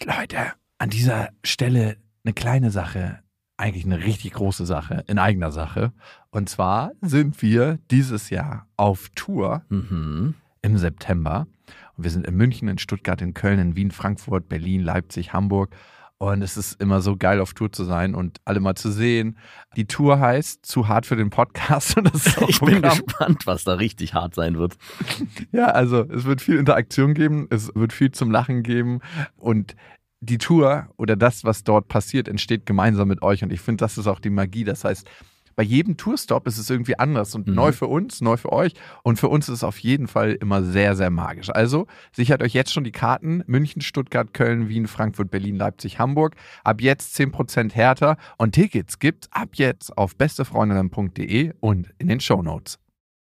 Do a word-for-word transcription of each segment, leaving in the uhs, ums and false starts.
Leute, an dieser Stelle eine kleine Sache, eigentlich eine richtig große Sache, in eigener Sache. Und zwar sind wir dieses Jahr auf Tour Mhm. im September. Und wir sind in München, in Stuttgart, in Köln, in Wien, Frankfurt, Berlin, Leipzig, Hamburg. Und es ist immer so geil, auf Tour zu sein und alle mal zu sehen. Die Tour heißt Zu hart für den Podcast. Und das ist auch Ich bin Programm. gespannt, was da richtig hart sein wird. Ja, also es wird viel Interaktion geben, es wird viel zum Lachen geben und die Tour oder das, was dort passiert, entsteht gemeinsam mit euch und ich finde, das ist auch die Magie. Das heißt, bei jedem Tourstop ist es irgendwie anders und Mhm. neu für uns, neu für euch und für uns ist es auf jeden Fall immer sehr, sehr magisch. Also sichert euch jetzt schon die Karten: München, Stuttgart, Köln, Wien, Frankfurt, Berlin, Leipzig, Hamburg. Ab jetzt zehn Prozent härter und Tickets gibt's ab jetzt auf bestefreundinnen punkt de und in den Shownotes.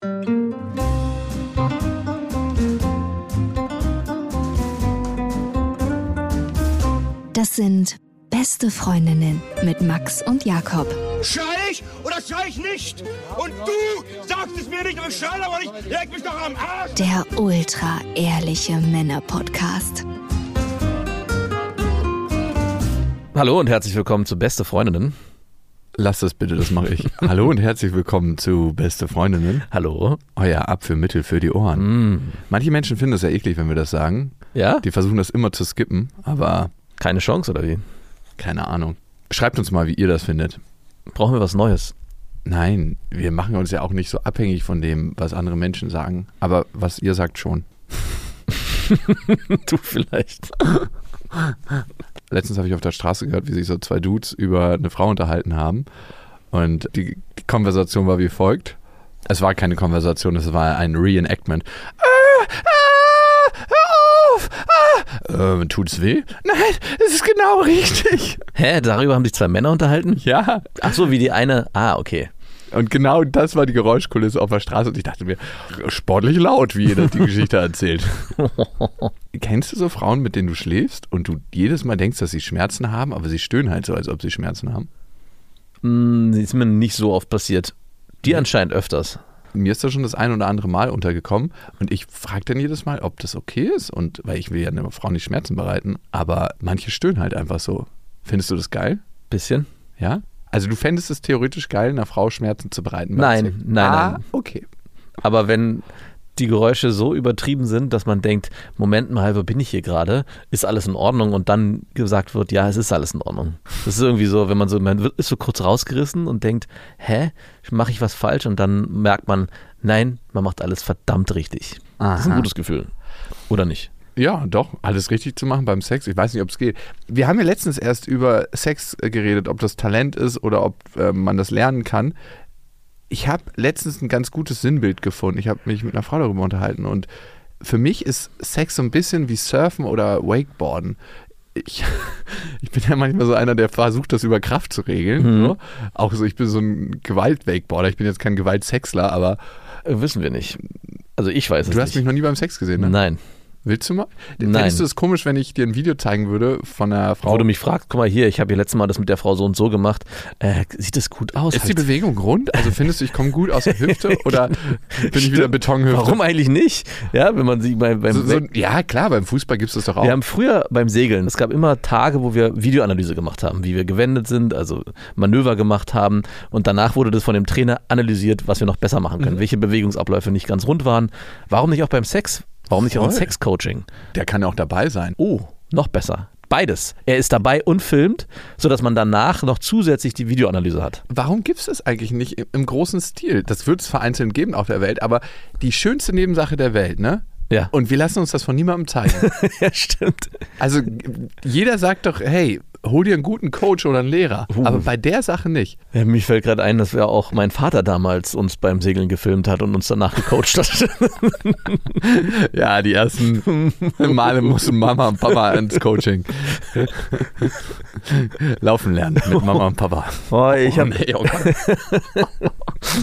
Das sind Beste Freundinnen mit Max und Jakob. Schrei ich oder schrei ich nicht? Und du sagst es mir nicht, aber ich schrei aber nicht. Leg mich doch am Arsch. Der ultra-ehrliche Männer-Podcast. Hallo und herzlich willkommen zu Beste Freundinnen. Lass das bitte, das mache ich. Hallo und herzlich willkommen zu Beste Freundinnen. Hallo. Euer Abführmittel für die Ohren. Mm. Manche Menschen finden das ja eklig, wenn wir das sagen. Ja? Die versuchen das immer zu skippen, aber Keine Chance, oder wie? keine Ahnung. Schreibt uns mal, wie ihr das findet. Brauchen wir was Neues? Nein, wir machen uns ja auch nicht so abhängig von dem, was andere Menschen sagen. Aber was ihr sagt schon. Du vielleicht. Letztens habe ich auf der Straße gehört, wie sich so zwei Dudes über eine Frau unterhalten haben. Und die, die Konversation war wie folgt. Es war keine Konversation, es war ein Reenactment. Ah, ah, hör auf! Ah. Äh, tut's weh? Nein, es ist genau richtig. Hä, darüber haben sich zwei Männer unterhalten? Ja. Ach so, wie die eine. Ah, okay. Und genau das war die Geräuschkulisse auf der Straße. Und ich dachte mir, sportlich laut, wie jeder die Geschichte erzählt. Kennst du so Frauen, mit denen du schläfst und du jedes Mal denkst, dass sie Schmerzen haben, aber sie stöhnen halt so, als ob sie Schmerzen haben? Hm, ist mir nicht so oft passiert. Die anscheinend öfters. Mir ist das schon das ein oder andere Mal untergekommen und ich frage dann jedes Mal, ob das okay ist. Und weil ich will ja einer Frau nicht Schmerzen bereiten, aber manche stöhnen halt einfach so. Findest du das geil? Bisschen? Ja? Also du fändest es theoretisch geil, einer Frau Schmerzen zu bereiten? beim Nein, Sex? nein, ah, nein. okay. Aber wenn die Geräusche so übertrieben sind, dass man denkt, Moment mal, wo bin ich hier gerade? Ist alles in Ordnung? Und dann gesagt wird, ja, es ist alles in Ordnung. Das ist irgendwie so, wenn man so, man wird, ist so kurz rausgerissen und denkt, hä, mache ich was falsch? Und dann merkt man, nein, man macht alles verdammt richtig. Das ist ein Aha. gutes Gefühl. Oder nicht? Ja, doch, alles richtig zu machen beim Sex. Ich weiß nicht, ob es geht. Wir haben ja letztens erst über Sex äh, geredet, ob das Talent ist oder ob äh, man das lernen kann. Ich habe letztens ein ganz gutes Sinnbild gefunden. Ich habe mich mit einer Frau darüber unterhalten und für mich ist Sex so ein bisschen wie Surfen oder Wakeboarden. Ich, ich bin ja manchmal so einer, der versucht, das über Kraft zu regeln. Mhm. So. Auch so, ich bin so ein Gewalt-Wakeboarder. Ich bin jetzt kein Gewaltsexler, aber Äh, wissen wir nicht. Also ich weiß es du hast nicht. mich noch nie beim Sex gesehen, ne? Nein. Willst du mal? Nein. Fändest du es komisch, wenn ich dir ein Video zeigen würde von einer Frau? Wo du mich fragst, guck mal hier, ich habe hier letztes Mal das mit der Frau so und so gemacht. Äh, sieht das gut aus? Ist die Halt. Bewegung rund? Also findest du, ich komme gut aus der Hüfte oder bin ich wieder Betonhüfte? Warum eigentlich nicht? Ja, wenn man sie beim, beim So, so, ja, klar, beim Fußball gibt es das doch auch. Wir haben früher beim Segeln, es gab immer Tage, wo wir Videoanalyse gemacht haben, wie wir gewendet sind, also Manöver gemacht haben und danach wurde das von dem Trainer analysiert, was wir noch besser machen können, Mhm. welche Bewegungsabläufe nicht ganz rund waren. Warum nicht auch beim Sex? Warum nicht auch ein Voll. Sexcoaching? Der kann ja auch dabei sein. Oh, noch besser. Beides. Er ist dabei und filmt, sodass man danach noch zusätzlich die Videoanalyse hat. Warum gibt es das eigentlich nicht im, im großen Stil? Das wird es vereinzelt geben auf der Welt, aber die schönste Nebensache der Welt, ne? Ja. Und wir lassen uns das von niemandem zeigen. Ja, stimmt. Also jeder sagt doch, hey, hol dir einen guten Coach oder einen Lehrer. Uh. Aber bei der Sache nicht. Ja, mich fällt gerade ein, dass wir auch mein Vater damals uns beim Segeln gefilmt hat und uns danach gecoacht hat. Ja, die ersten Male mussten Mama und Papa ins Coaching. Laufen lernen mit Mama und Papa. Oh, ich Oh, hab, nee, oh Gott.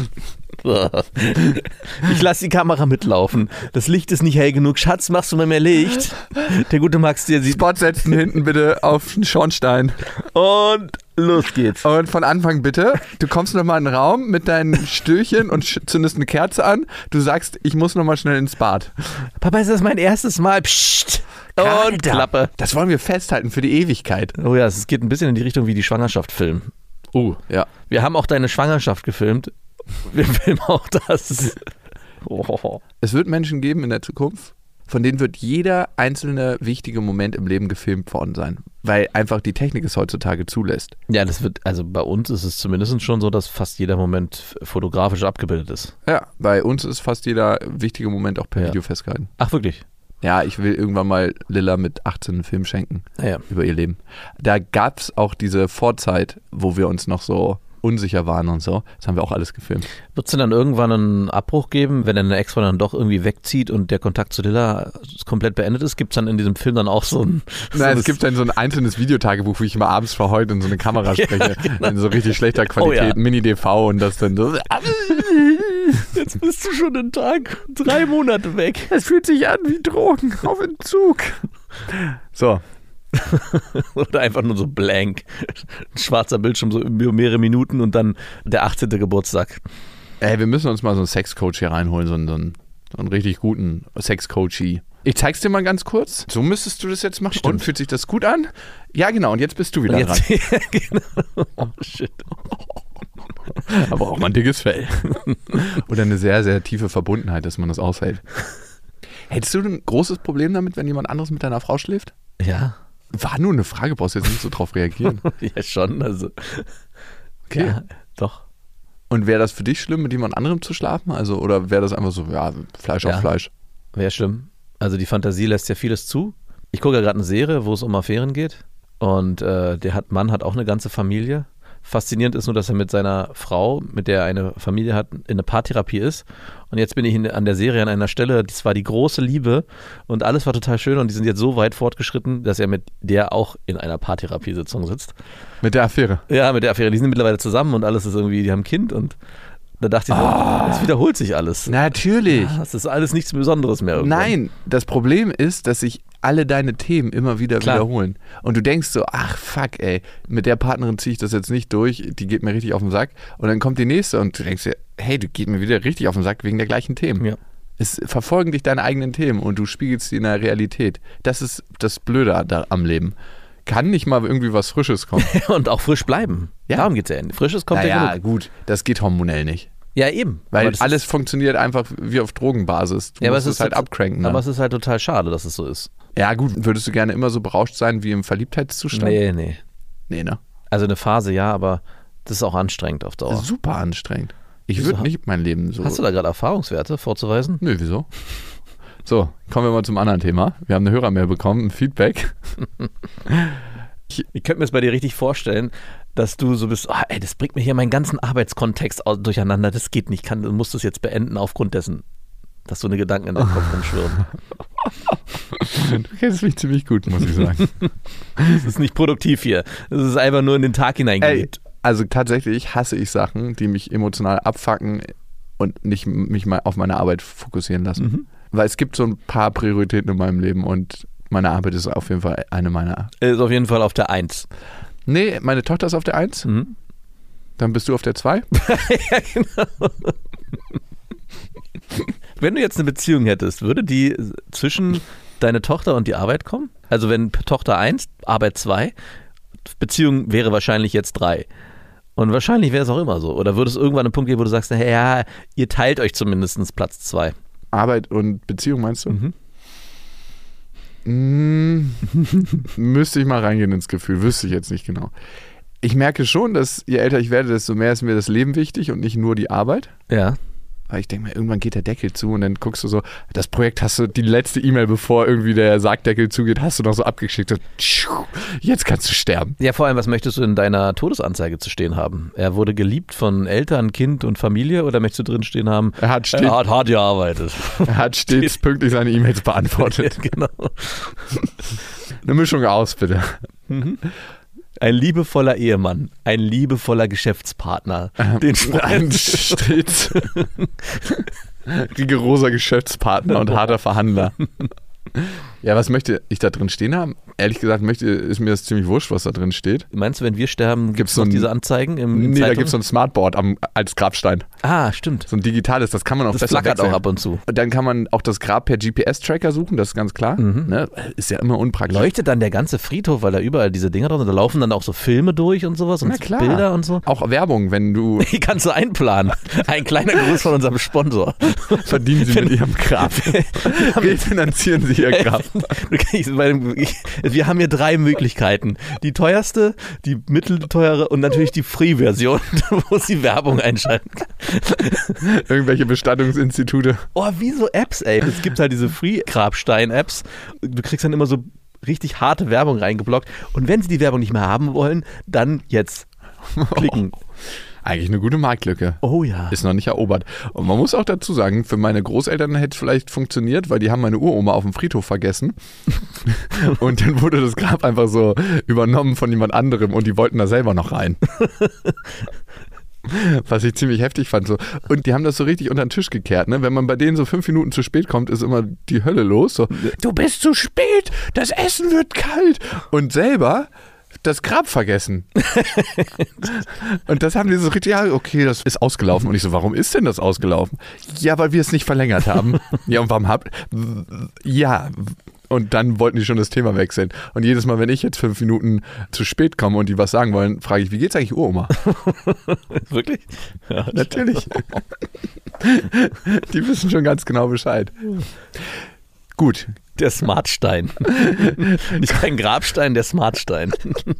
Ich lasse die Kamera mitlaufen. Das Licht ist nicht hell genug. Schatz, machst du mal mehr Licht? Der gute Max, der sieht. Spot setzen hinten bitte auf den Schornstein. Und los geht's. Und von Anfang bitte, du kommst nochmal in den Raum mit deinen Stühlchen und sch- zündest eine Kerze an. Du sagst, ich muss nochmal schnell ins Bad. Papa, ist das mein erstes Mal? Psst. Und Alter, Klappe. Das wollen wir festhalten für die Ewigkeit. Oh ja, es geht ein bisschen in die Richtung wie die Schwangerschaft filmen. Oh, ja. Wir haben auch deine Schwangerschaft gefilmt. Wir filmen auch das. Oh. Es wird Menschen geben in der Zukunft, von denen wird jeder einzelne wichtige Moment im Leben gefilmt worden sein, weil einfach die Technik es heutzutage zulässt. Ja, das wird, also bei uns ist es zumindest schon so, dass fast jeder Moment fotografisch abgebildet ist. Ja, bei uns ist fast jeder wichtige Moment auch per Ja. Video festgehalten. Ach, wirklich? Ja, ich will irgendwann mal Lilla mit achtzehn einen Film schenken Ja. über ihr Leben. Da gab es auch diese Vorzeit, wo wir uns noch so unsicher waren und so. Das haben wir auch alles gefilmt. Wird es denn dann irgendwann einen Abbruch geben, wenn deine Ex-Freundin dann doch irgendwie wegzieht und der Kontakt zu Lilla komplett beendet ist? Gibt es dann in diesem Film dann auch so ein... So Nein, ein- es gibt dann so ein einzelnes Videotagebuch, wo ich immer abends verheult in so eine Kamera spreche. In so richtig schlechter Qualität, Oh ja. Mini-D V und das dann so... Jetzt bist du schon einen Tag, drei Monate weg. Es fühlt sich an wie Drogen auf Entzug. So, Oder einfach nur so blank. Ein schwarzer Bildschirm, so über mehrere Minuten und dann der achtzehnte Geburtstag. ey, wir müssen uns mal so einen Sexcoach hier reinholen, so einen, so einen, so einen richtig guten Sexcoachy. Ich zeig's dir mal ganz kurz. So müsstest du das jetzt machen. Stimmt. Und fühlt sich das gut an? Ja, genau. Und jetzt bist du wieder Und jetzt, dran. ja, genau. Oh, shit. Aber auch mal ein dickes Fell. Oder eine sehr, sehr tiefe Verbundenheit, dass man das aushält. Hättest du ein großes Problem damit, wenn jemand anderes mit deiner Frau schläft? Ja, War nur eine Frage, brauchst jetzt nicht so drauf reagieren. ja schon. Also, Okay. ja, doch. Und wäre das für dich schlimm, mit jemand anderem zu schlafen? Also, oder wäre das einfach so, ja, Fleisch Ja. auf Fleisch? Wäre schlimm. Also die Fantasie lässt ja vieles zu. Ich gucke ja gerade eine Serie, wo es um Affären geht. Und äh, der hat, Mann hat auch eine ganze Familie. Faszinierend ist nur, dass er mit seiner Frau, mit der er eine Familie hat, in eine Paartherapie ist. Und jetzt bin ich in, an der Serie an einer Stelle, das war die große Liebe und alles war total schön und die sind jetzt so weit fortgeschritten, dass er mit der auch in einer Paartherapiesitzung sitzt. Mit der Affäre? Ja, mit der Affäre. Die sind mittlerweile zusammen und alles ist irgendwie, die haben ein Kind und da dachte ich so, es wiederholt sich alles. Natürlich. Das ist alles nichts Besonderes mehr irgendwann. Nein, das Problem ist, dass sich alle deine Themen immer wieder Klar. wiederholen. Und du denkst so, ach fuck ey, mit der Partnerin ziehe ich das jetzt nicht durch, die geht mir richtig auf den Sack. Und dann kommt die nächste und du denkst dir, hey, du geht mir wieder richtig auf den Sack wegen der gleichen Themen. Ja. Es verfolgen dich deine eigenen Themen und du spiegelst sie in der Realität. Das ist das Blöde da am Leben. Kann nicht mal irgendwie was Frisches kommen. Und auch frisch bleiben. Ja. Darum geht es ja. Frisches kommt ja naja, genug. gut, das geht hormonell nicht. Ja, eben. Weil Aber das alles ist, funktioniert einfach wie auf Drogenbasis. Du ja, aber musst es es ist halt tot- abcranken. Ne? Aber es ist halt total schade, dass es so ist. Ja gut, würdest du gerne immer so berauscht sein wie im Verliebtheitszustand? Nee, nee. Nee, ne? Also eine Phase ja, aber das ist auch anstrengend auf Dauer. Super anstrengend. Ich Wieso? würde nicht mein Leben so... Hast du da gerade Erfahrungswerte vorzuweisen? Nö, wieso? So, kommen wir mal zum anderen Thema. Wir haben eine Hörermail bekommen, ein Feedback. Ich könnte mir das bei dir richtig vorstellen, dass du so bist, oh, ey, das bringt mir hier meinen ganzen Arbeitskontext au- durcheinander, das geht nicht, kann, du musst das jetzt beenden aufgrund dessen, dass so eine Gedanken in deinem Kopf rumschwirren. Du kennst mich ziemlich gut, muss ich sagen. Das ist nicht produktiv hier. Das ist einfach nur in den Tag Ey, hineingelebt. also tatsächlich hasse ich Sachen, die mich emotional abfacken und nicht mich mal auf meine Arbeit fokussieren lassen. Mhm. Weil es gibt so ein paar Prioritäten in meinem Leben und meine Arbeit ist auf jeden Fall eine meiner. Ist auf jeden Fall auf der Eins. Nee, meine Tochter ist auf der Eins, Mhm. dann bist du auf der Zwei. Ja, genau. Wenn du jetzt eine Beziehung hättest, würde die zwischen deine Tochter und die Arbeit kommen? Also wenn Tochter eins, Arbeit zwei, Beziehung wäre wahrscheinlich jetzt drei. Und wahrscheinlich wäre es auch immer so. Oder würde es irgendwann einen Punkt geben, wo du sagst, ja, ihr teilt euch zumindest Platz zwei. Arbeit und Beziehung meinst du? Mhm. Mm, müsste ich mal reingehen ins Gefühl, wüsste ich jetzt nicht genau. Ich merke schon, dass je älter ich werde, desto mehr ist mir das Leben wichtig und nicht nur die Arbeit. Ja. Weil ich denke mir, irgendwann geht der Deckel zu und dann guckst du so, das Projekt hast du, die letzte E-Mail, bevor irgendwie der Sargdeckel zugeht, hast du noch so abgeschickt. So, tschiu, jetzt kannst du sterben. Ja, vor allem, was möchtest du in deiner Todesanzeige zu stehen haben? Er wurde geliebt von Eltern, Kind und Familie oder möchtest du drin stehen haben, Er hat, stets, er hat hart gearbeitet? er hat stets pünktlich seine E-Mails beantwortet. Genau. Eine Mischung aus, bitte. Ein liebevoller Ehemann, ein liebevoller Geschäftspartner. Den Ein stets rigoroser Geschäftspartner und harter Verhandler. Ja, was möchte ich da drin stehen haben? Ehrlich gesagt möchte, ist mir das ziemlich wurscht, was da drin steht. Meinst du, wenn wir sterben, gibt es so noch ein, diese Anzeigen im, im Nee, Zeitung? da gibt es so ein Smartboard am, als Grabstein. Ah, stimmt. So ein digitales, das kann man auch Das besser flackert wechseln. auch ab und zu. Und dann kann man auch das Grab per G P S-Tracker suchen, das ist ganz klar. Mhm. Ne? Ist ja immer unpraktisch. Leuchtet dann der ganze Friedhof, weil da überall diese Dinger drin sind. Da laufen dann auch so Filme durch und sowas und Na klar. Bilder und so. Auch Werbung, wenn du Die kannst du einplanen. Ein kleiner Gruß von unserem Sponsor. verdienen sie mit ihrem Grab. Refinanzieren sie ihr Grab. Wir haben hier drei Möglichkeiten. Die teuerste, die mittelteure und natürlich die Free-Version, wo sie Werbung einschalten kann. Irgendwelche Bestattungsinstitute. Oh, wie so Apps, ey. Es gibt halt diese Free-Grabstein-Apps. Du kriegst dann immer so richtig harte Werbung reingeblockt. Und wenn sie die Werbung nicht mehr haben wollen, dann jetzt klicken. Eigentlich eine gute Marktlücke. Oh ja. Ist noch nicht erobert. Und man muss auch dazu sagen, für meine Großeltern hätte es vielleicht funktioniert, weil die haben meine Uroma auf dem Friedhof vergessen. Und dann wurde das Grab einfach so übernommen von jemand anderem und die wollten da selber noch rein. Was ich ziemlich heftig fand. So. Und die haben das so richtig unter den Tisch gekehrt. Ne? Wenn man bei denen so fünf Minuten zu spät kommt, ist immer die Hölle los. So, du bist zu spät, das Essen wird kalt. Und selber das Grab vergessen. Und das haben die so richtig, ja, okay, das ist ausgelaufen. Und ich so, warum ist denn das ausgelaufen? Ja, weil wir es nicht verlängert haben. Ja, und warum habt Ja, und dann wollten die schon das Thema wechseln. Und jedes Mal, wenn ich jetzt fünf Minuten zu spät komme und die was sagen wollen, frage ich, wie geht's eigentlich Uroma? Wirklich? Ja, natürlich. Die wissen schon ganz genau Bescheid. Gut. Der Smartstein. Nicht kein Grabstein, der Smartstein.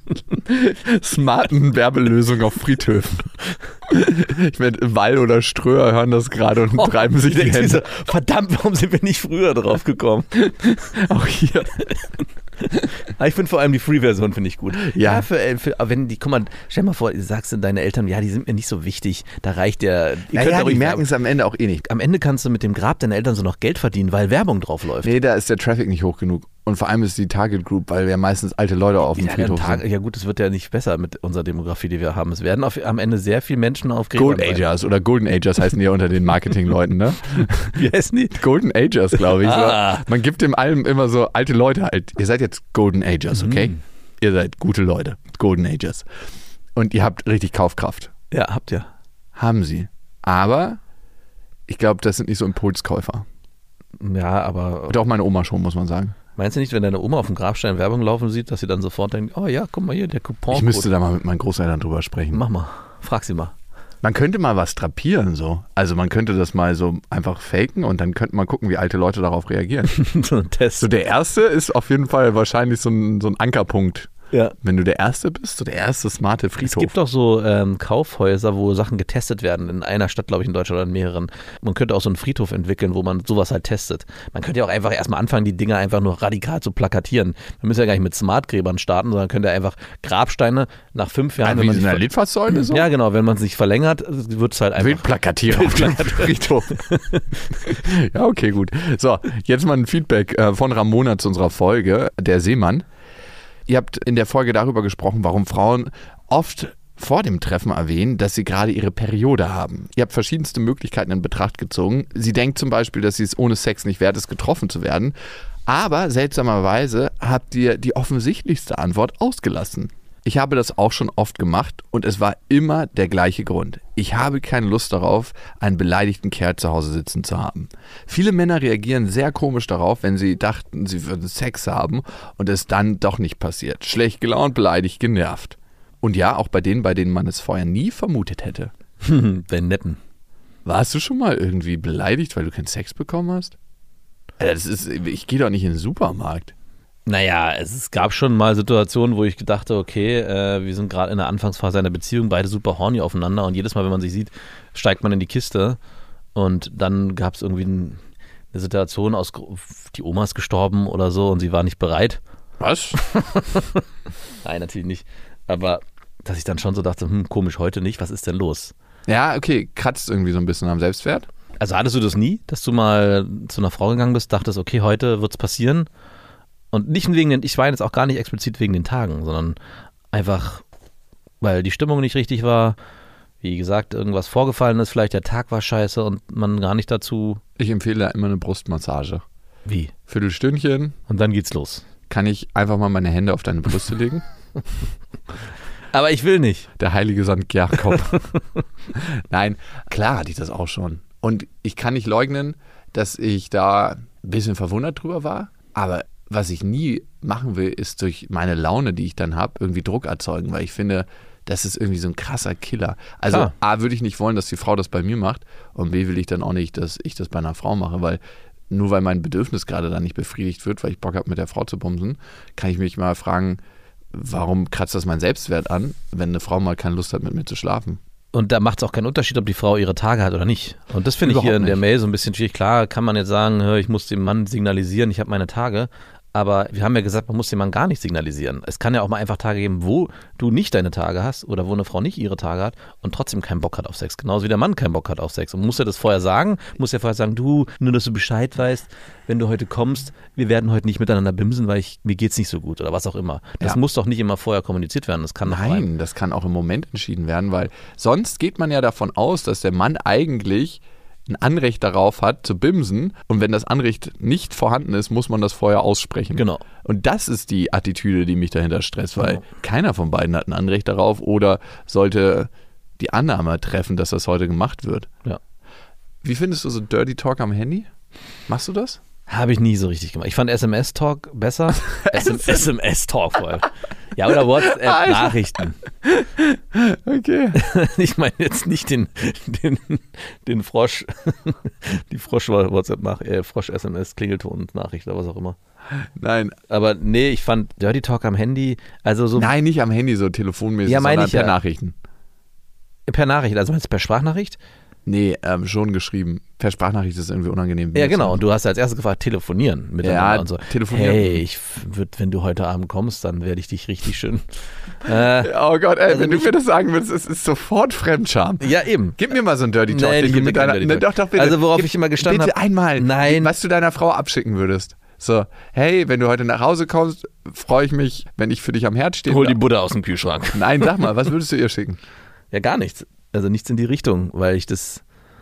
Smarten Werbelösung auf Friedhöfen. Ich meine, Wall oder Ströer hören das gerade und Oh, treiben sich die denkst Hände. du so, verdammt, warum sind wir nicht früher drauf gekommen? Auch hier. Ich finde vor allem die Free-Version finde ich gut. Ja. Ja, für, für, wenn die, guck mal, stell mal vor, du sagst du deine Eltern, ja, die sind mir nicht so wichtig, da reicht der. Ihr Ja, könnt ja, da die ruhig merken Werbung- es am Ende auch eh nicht. Am Ende kannst du mit dem Grab deiner Eltern so noch Geld verdienen, weil Werbung drauf läuft. Nee, da ist der Traffic nicht hoch genug. Und vor allem ist die Target Group, weil ja meistens alte Leute auf dem Ja, Friedhof Tag, sind. ja gut, es wird ja nicht besser mit unserer Demografie, die wir haben. Es werden auf, am Ende sehr viele Menschen auf Gräbern Gold sein. Agers oder Golden Agers heißen die ja unter den Marketingleuten, ne? Wie heißen die? Golden Agers, glaube ich. Ah. So. Man gibt dem allem immer so alte Leute halt. Ihr seid jetzt Golden Agers, okay? Mhm. Ihr seid gute Leute, Golden Agers. Und ihr habt richtig Kaufkraft. Ja, habt ihr. Haben sie. Aber ich glaube, das sind nicht so Impulskäufer. Ja, aber Und auch meine Oma schon, muss man sagen. meinst du nicht, wenn deine Oma auf dem Grabstein Werbung laufen sieht, dass sie dann sofort denkt, oh ja, guck mal hier, der Coupon. Ich müsste da mal mit meinen Großeltern drüber sprechen. Mach mal, frag sie mal. Man könnte mal was drapieren so. Also man könnte das mal so einfach faken und dann könnte man gucken, wie alte Leute darauf reagieren. So ein Test. So der erste ist auf jeden Fall wahrscheinlich so ein, so ein Ankerpunkt. Ja. Wenn du der Erste bist, so der erste smarte Es Friedhof. gibt doch so ähm, Kaufhäuser, wo Sachen getestet werden, in einer Stadt, glaube ich, in Deutschland oder in mehreren. Man könnte auch so einen Friedhof entwickeln, wo man sowas halt testet. Man könnte ja auch einfach erstmal anfangen, die Dinger einfach nur radikal zu plakatieren. Man müsste ja gar nicht mit Smartgräbern starten, sondern könnte einfach Grabsteine nach fünf Jahren, Einfach wenn wie man so eine sich Litfaßsäule so? ja genau, wenn man es nicht verlängert, wird es halt einfach Wildplakatieren auf dem Friedhof. Ja, okay, gut. So, jetzt mal ein Feedback äh, von Ramona zu unserer Folge, der Seemann. Ihr habt in der Folge darüber gesprochen, warum Frauen oft vor dem Treffen erwähnen, dass sie gerade ihre Periode haben. Ihr habt verschiedenste Möglichkeiten in Betracht gezogen. Sie denkt zum Beispiel, dass sie es ohne Sex nicht wert ist, getroffen zu werden. Aber seltsamerweise habt ihr die offensichtlichste Antwort ausgelassen. Ich habe das auch schon oft gemacht und es war immer der gleiche Grund. Ich habe keine Lust darauf, einen beleidigten Kerl zu Hause sitzen zu haben. Viele Männer reagieren sehr komisch darauf, wenn sie dachten, sie würden Sex haben und es dann doch nicht passiert. Schlecht gelaunt, beleidigt, genervt. Und ja, auch bei denen, bei denen man es vorher nie vermutet hätte. den Netten. Warst du schon mal irgendwie beleidigt, weil du keinen Sex bekommen hast? Alter, das ist, ich gehe doch nicht in den Supermarkt. Naja, es, es gab schon mal Situationen, wo ich dachte, okay, äh, wir sind gerade in der Anfangsphase einer Beziehung, beide super horny aufeinander und jedes Mal, wenn man sich sieht, steigt man in die Kiste und dann gab es irgendwie ein, eine Situation, aus, die Oma ist gestorben oder so und sie war nicht bereit. Was? Nein, natürlich nicht. Aber dass ich dann schon so dachte, hm, komisch, heute nicht, was ist denn los? Ja, okay, kratzt irgendwie so ein bisschen am Selbstwert. Also hattest du das nie, dass du mal zu einer Frau gegangen bist, dachtest, okay, heute wird's passieren? Und nicht wegen den, ich meine jetzt auch gar nicht explizit wegen den Tagen, sondern einfach, weil die Stimmung nicht richtig war, wie gesagt, irgendwas vorgefallen ist, vielleicht der Tag war scheiße und man gar nicht dazu. Ich empfehle da immer eine Brustmassage. Wie? Viertelstündchen. Und dann geht's los. Kann ich einfach mal meine Hände auf deine Brüste legen? Aber ich will nicht. Der heilige Sankt Jakob. Nein, klar hatte ich das auch schon. Und ich kann nicht leugnen, dass ich da ein bisschen verwundert drüber war. Aber was ich nie machen will, ist durch meine Laune, die ich dann habe, irgendwie Druck erzeugen. Weil ich finde, das ist irgendwie so ein krasser Killer. Also Klar. A, würde ich nicht wollen, dass die Frau das bei mir macht. Und B, will ich dann auch nicht, dass ich das bei einer Frau mache. Weil nur weil mein Bedürfnis gerade dann nicht befriedigt wird, weil ich Bock habe, mit der Frau zu bumsen, kann ich mich mal fragen, warum kratzt das meinen Selbstwert an, wenn eine Frau mal keine Lust hat, mit mir zu schlafen? Und da macht es auch keinen Unterschied, ob die Frau ihre Tage hat oder nicht. Und das finde ich hier in der nicht. Mail so ein bisschen schwierig. Klar kann man jetzt sagen, hör, ich muss dem Mann signalisieren, ich habe meine Tage. Aber wir haben ja gesagt, man muss dem Mann gar nicht signalisieren. Es kann ja auch mal einfach Tage geben, wo du nicht deine Tage hast oder wo eine Frau nicht ihre Tage hat und trotzdem keinen Bock hat auf Sex. Genauso wie der Mann keinen Bock hat auf Sex. Und muss er das vorher sagen, muss er vorher sagen, du, nur dass du Bescheid weißt, wenn du heute kommst, wir werden heute nicht miteinander bimsen, weil ich, mir geht's nicht so gut oder was auch immer. Das Ja. muss doch nicht immer vorher kommuniziert werden. Das kann nach einem. Nein, das kann auch im Moment entschieden werden, weil sonst geht man ja davon aus, dass der Mann eigentlich ein Anrecht darauf hat, zu bimsen. Und wenn das Anrecht nicht vorhanden ist, muss man das vorher aussprechen. Genau. Und das ist die Attitüde, die mich dahinter stresst, weil Genau. keiner von beiden hat ein Anrecht darauf oder sollte die Annahme treffen, dass das heute gemacht wird. Ja. Wie findest du so Dirty Talk am Handy? Machst du das? Habe ich nie so richtig gemacht. Ich fand S M S-Talk besser. S M S-Talk vor allem. Ja, oder WhatsApp-Nachrichten. Okay. Ich meine jetzt nicht den, den, den Frosch, die Frosch-WhatsApp-Nach, äh, Frosch-S M S-Klingelton-Nachricht oder was auch immer. Nein. Aber nee, ich fand Dirty Talk am Handy, also so Nein, nicht am Handy so telefonmäßig, Ja, meine sondern ich per ja. Nachrichten. per Nachricht, also meinst du per Sprachnachricht? Nee, ähm, schon geschrieben. Per Sprachnachricht ist irgendwie unangenehm. Ja, genau. Und du hast als erstes gefragt, telefonieren miteinander Ja, und so. telefonieren. Hey, ich würd, wenn du heute Abend kommst, dann werde ich dich richtig schön. Äh, Oh Gott, ey, Also wenn du nicht- mir das sagen würdest, es ist sofort Fremdscham. ja, eben. Gib mir mal so einen Dirty Talk. Nein, den ich du geb mit dir keinen deiner, Dirty ne, Talk. doch, doch, bitte. Also worauf Gib- ich immer gestanden Bitte hab- einmal, Nein. was du deiner Frau abschicken würdest. So, hey, wenn du heute nach Hause kommst, freue ich mich, wenn ich für dich am Herd stehe. Hol die Butter aus dem Kühlschrank. Nein, sag mal, was würdest du ihr schicken? Ja, gar nichts. Also nichts in die Richtung, weil ich das.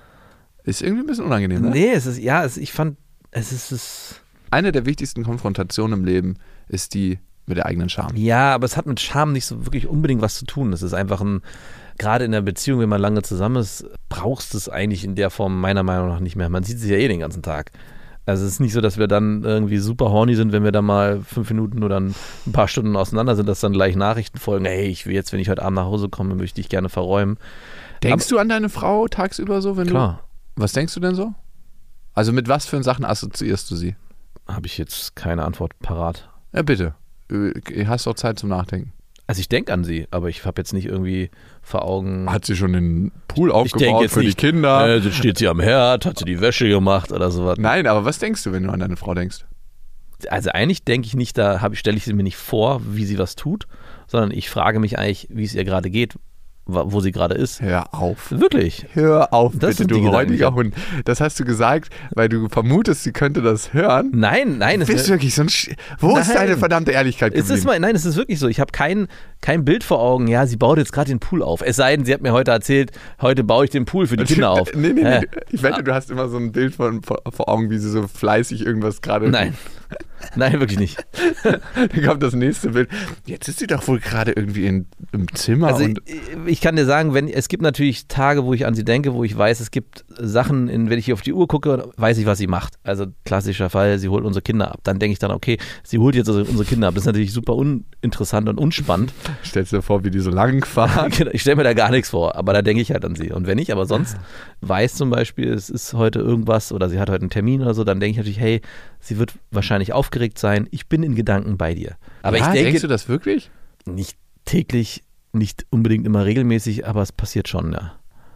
Ist irgendwie ein bisschen unangenehm, ne? Nee, es ist, ja, es, ich fand, es ist, es. Eine der wichtigsten Konfrontationen im Leben ist die mit der eigenen Scham. Ja, aber es hat mit Scham nicht so wirklich unbedingt was zu tun. Es ist einfach ein, gerade in der Beziehung, wenn man lange zusammen ist, brauchst du es eigentlich in der Form meiner Meinung nach nicht mehr. Man sieht sich ja eh den ganzen Tag. Also es ist nicht so, dass wir dann irgendwie super horny sind, wenn wir dann mal fünf Minuten oder ein paar Stunden auseinander sind, dass dann gleich Nachrichten folgen, hey, ich will jetzt, wenn ich heute Abend nach Hause komme, möchte ich gerne verräumen. Denkst du an deine Frau tagsüber so, wenn Klar, du. Was denkst du denn so? Also mit was für Sachen assoziierst du sie? habe ich jetzt keine Antwort parat. Ja, bitte. Du hast doch Zeit zum Nachdenken. Also ich denke an sie, aber ich habe jetzt nicht irgendwie vor Augen. Hat sie schon den Pool ich denke aufgebaut jetzt für nicht, die Kinder? Äh, jetzt steht sie am Herd, hat sie die Wäsche gemacht oder sowas. Nein, aber was denkst du, wenn du an deine Frau denkst? Also eigentlich denke ich nicht, da stelle ich sie mir nicht vor, wie sie was tut, sondern ich frage mich eigentlich, wie es ihr gerade geht, wa- wo sie gerade ist. Hör auf. Wirklich. Hör auf, Das bitte, sind du die Gedanken, räudiger die Hund. Das hast du gesagt, weil du vermutest, sie könnte das hören. Nein, nein, Du es bist wirklich so ein Sch Wo ist Nein. deine verdammte Ehrlichkeit es geblieben? ist mal, nein, es ist wirklich so. Ich habe kein, kein Bild vor Augen. Ja, sie baut jetzt gerade den Pool auf. Es sei denn, sie hat mir heute erzählt, heute baue ich den Pool für die Kinder auf. Nee, nee, nee. Äh, Ich wette, du hast immer so ein Bild von, vor, vor Augen, wie sie so fleißig irgendwas gerade. Nein. Nein, wirklich nicht. Dann kommt das nächste Bild. Jetzt ist sie doch wohl gerade irgendwie in, im Zimmer. Also und ich, ich kann dir sagen, wenn es gibt natürlich Tage, wo ich an sie denke, wo ich weiß, es gibt Sachen, in, wenn ich auf die Uhr gucke, weiß ich, was sie macht. Also klassischer Fall, sie holt unsere Kinder ab. Dann denke ich dann, okay, sie holt jetzt also unsere Kinder ab. Das ist natürlich super uninteressant und unspannend. stellst dir vor, wie die so lang fahren. Ich stelle mir da gar nichts vor, aber da denke ich halt an sie. Und wenn ich aber sonst weiß zum Beispiel, es ist heute irgendwas oder sie hat heute einen Termin oder so, dann denke ich natürlich, hey, sie wird wahrscheinlich aufgeregt sein. Ich bin in Gedanken bei dir. Aber ja, ich denke, denkst du das wirklich? nicht täglich, nicht unbedingt immer regelmäßig, aber es passiert schon, ja.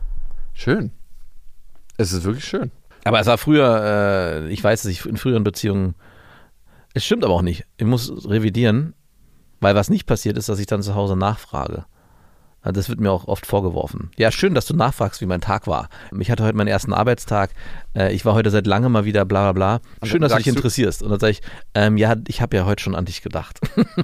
Schön. Es ist wirklich schön. Aber es war früher, äh, ich weiß, dass ich in früheren Beziehungen, es stimmt aber auch nicht. Ich muss revidieren, weil was nicht passiert ist, dass ich dann zu Hause nachfrage. Also das wird mir auch oft vorgeworfen. Ja, schön, dass du nachfragst, wie mein Tag war. Ich hatte heute meinen ersten Arbeitstag. Äh, ich war heute seit langem mal wieder bla bla bla. Und Schön, dann dass du dich sagst du- interessierst. Und dann sage ich, ähm, ja, ich habe ja heute schon an dich gedacht.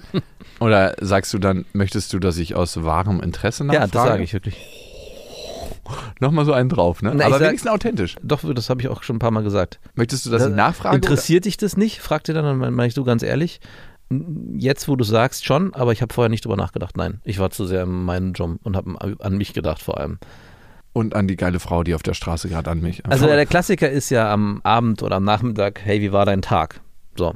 Oder sagst du dann, möchtest du, dass ich aus wahrem Interesse nachfrage? Ja, das sage ich wirklich. Nochmal so einen drauf, ne? Na, Aber ich sag- wenigstens authentisch. Doch, das habe ich auch schon ein paar Mal gesagt. Möchtest du das nicht nachfragen? Interessiert dich das nicht? Fragt ihr dann, dann meine ich du ganz ehrlich. Jetzt, wo du sagst, schon, aber ich habe vorher nicht drüber nachgedacht. Nein, ich war zu sehr in meinem Job und habe an mich gedacht vor allem. Und an die geile Frau, die auf der Straße gerade an mich. Also der Klassiker ist ja am Abend oder am Nachmittag, hey, wie war dein Tag? So.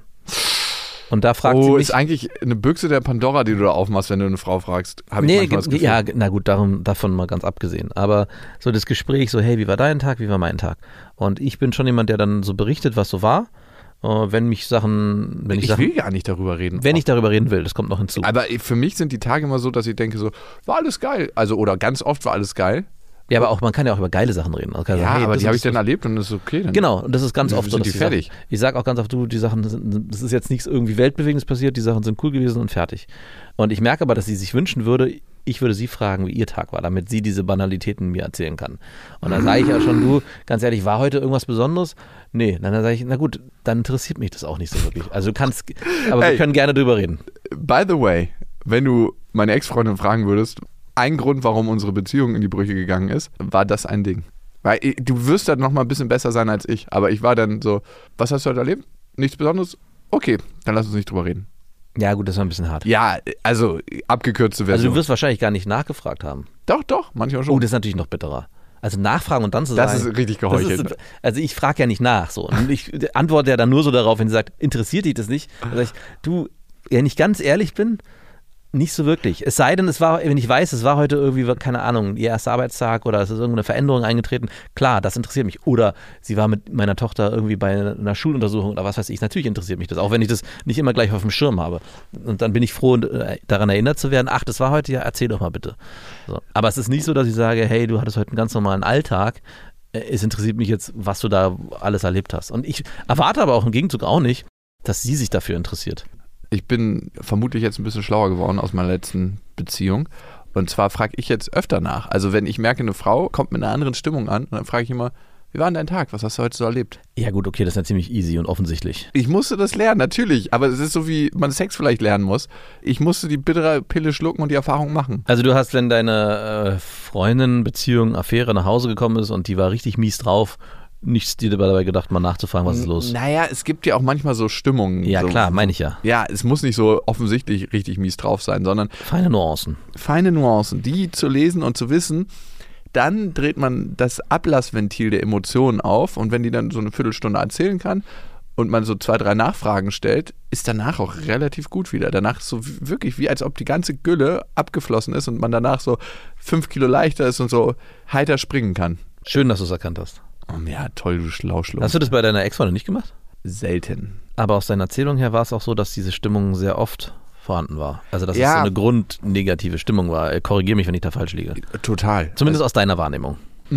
Und da fragt oh, sie mich. ist eigentlich eine Büchse der Pandora, die du da aufmachst, wenn du eine Frau fragst. Hab ich Nee, manchmal das ge- Gefühl. ja, ge- na gut, darum, davon mal ganz abgesehen. Aber so das Gespräch, so, hey, wie war dein Tag, wie war mein Tag? Und ich bin schon jemand, der dann so berichtet, was so war. Äh, wenn mich Sachen, wenn ich, Ich Sachen, will gar nicht darüber reden. wenn ich darüber reden will, das kommt noch hinzu. Aber für mich sind die Tage immer so, dass ich denke so, war alles geil. Also oder ganz oft war alles geil. Ja, aber auch, man kann ja auch über geile Sachen reden. Man kann Ja, sagen, hey, aber das die habe ist ich dann so- erlebt und das ist okay. Dann Genau, und das ist ganz Dann oft so, sind dass die die fertig. Sachen, ich sage auch ganz oft, du, die Sachen sind, das ist jetzt nichts irgendwie Weltbewegendes passiert, die Sachen sind cool gewesen und fertig. Und ich merke aber, dass sie sich wünschen würde, ich würde sie fragen, wie ihr Tag war, damit sie diese Banalitäten mir erzählen kann. Und dann sage ich ja schon, du, ganz ehrlich, war heute irgendwas Besonderes? Nee, dann sage ich, na gut, dann interessiert mich das auch nicht so wirklich. Also du kannst, aber Ey. wir können gerne drüber reden. By the way, wenn du meine Ex-Freundin fragen würdest, ein Grund, warum unsere Beziehung in die Brüche gegangen ist, war das ein Ding. Weil ich- du wirst dann noch mal ein bisschen besser sein als ich. Aber ich war dann so, was hast du heute erlebt? Nichts Besonderes? Okay, dann lass uns nicht drüber reden. Ja gut, das war ein bisschen hart. Ja, also abgekürzte Version. Also du wirst wahrscheinlich gar nicht nachgefragt haben. doch, doch, manchmal schon. Oh, das ist natürlich noch bitterer. Also nachfragen und dann zu Das sagen. ist richtig das geheuchelt. ist, also ich frage ja nicht nach so. Und ich antworte ja dann nur so darauf, wenn sie sagt, interessiert dich das nicht? Dann sag ich, du, wenn ich ganz ehrlich bin, nicht so wirklich. Es sei denn, es war, wenn ich weiß, es war heute irgendwie, keine Ahnung, ihr erster Arbeitstag oder es ist irgendeine Veränderung eingetreten, klar, das interessiert mich. Oder sie war mit meiner Tochter irgendwie bei einer Schuluntersuchung oder was weiß ich, natürlich interessiert mich das, auch wenn ich das nicht immer gleich auf dem Schirm habe. Und dann bin ich froh, daran erinnert zu werden, ach, das war heute, ja, erzähl doch mal bitte. So. Aber es ist nicht so, dass ich sage, hey, du hattest heute einen ganz normalen Alltag, es interessiert mich jetzt, was du da alles erlebt hast. Und ich erwarte aber auch im Gegenzug auch nicht, dass sie sich dafür interessiert. Ich bin vermutlich jetzt ein bisschen schlauer geworden aus meiner letzten Beziehung. Und zwar frage ich jetzt öfter nach. Also wenn ich merke, eine Frau kommt mit einer anderen Stimmung an, dann frage ich immer, wie war denn dein Tag? Was hast du heute so erlebt? Ja gut, okay, das ist ja ziemlich easy und offensichtlich. Ich musste das lernen, natürlich. Aber es ist so, wie man Sex vielleicht lernen muss. Ich musste die bittere Pille schlucken und die Erfahrung machen. Also du hast, wenn deine äh, Freundin, Beziehung, Affäre nach Hause gekommen ist und die war richtig mies drauf, nichts dir dabei gedacht, mal nachzufragen, was ist los? Naja, es gibt ja auch manchmal so Stimmungen. Ja so, klar, meine ich ja. Ja, es muss nicht so offensichtlich richtig mies drauf sein, sondern Feine Nuancen. feine Nuancen, die zu lesen und zu wissen. Dann dreht man das Ablassventil der Emotionen auf und wenn die dann so eine Viertelstunde erzählen kann und man so zwei, drei Nachfragen stellt, ist danach auch relativ gut wieder. Danach ist so wirklich wie als ob die ganze Gülle abgeflossen ist und man danach so fünf Kilo leichter ist und so heiter springen kann. Schön, dass du es erkannt hast. Oh, ja, toll, du Schlauschluss. Hast du das bei deiner Ex-Freundin nicht gemacht? Selten. Aber aus deiner Erzählung her war es auch so, dass diese Stimmung sehr oft vorhanden war. Also dass es Ja. so eine grundnegative Stimmung war. Äh, Korrigiere mich, wenn ich da falsch liege. Total. Zumindest aus deiner Wahrnehmung.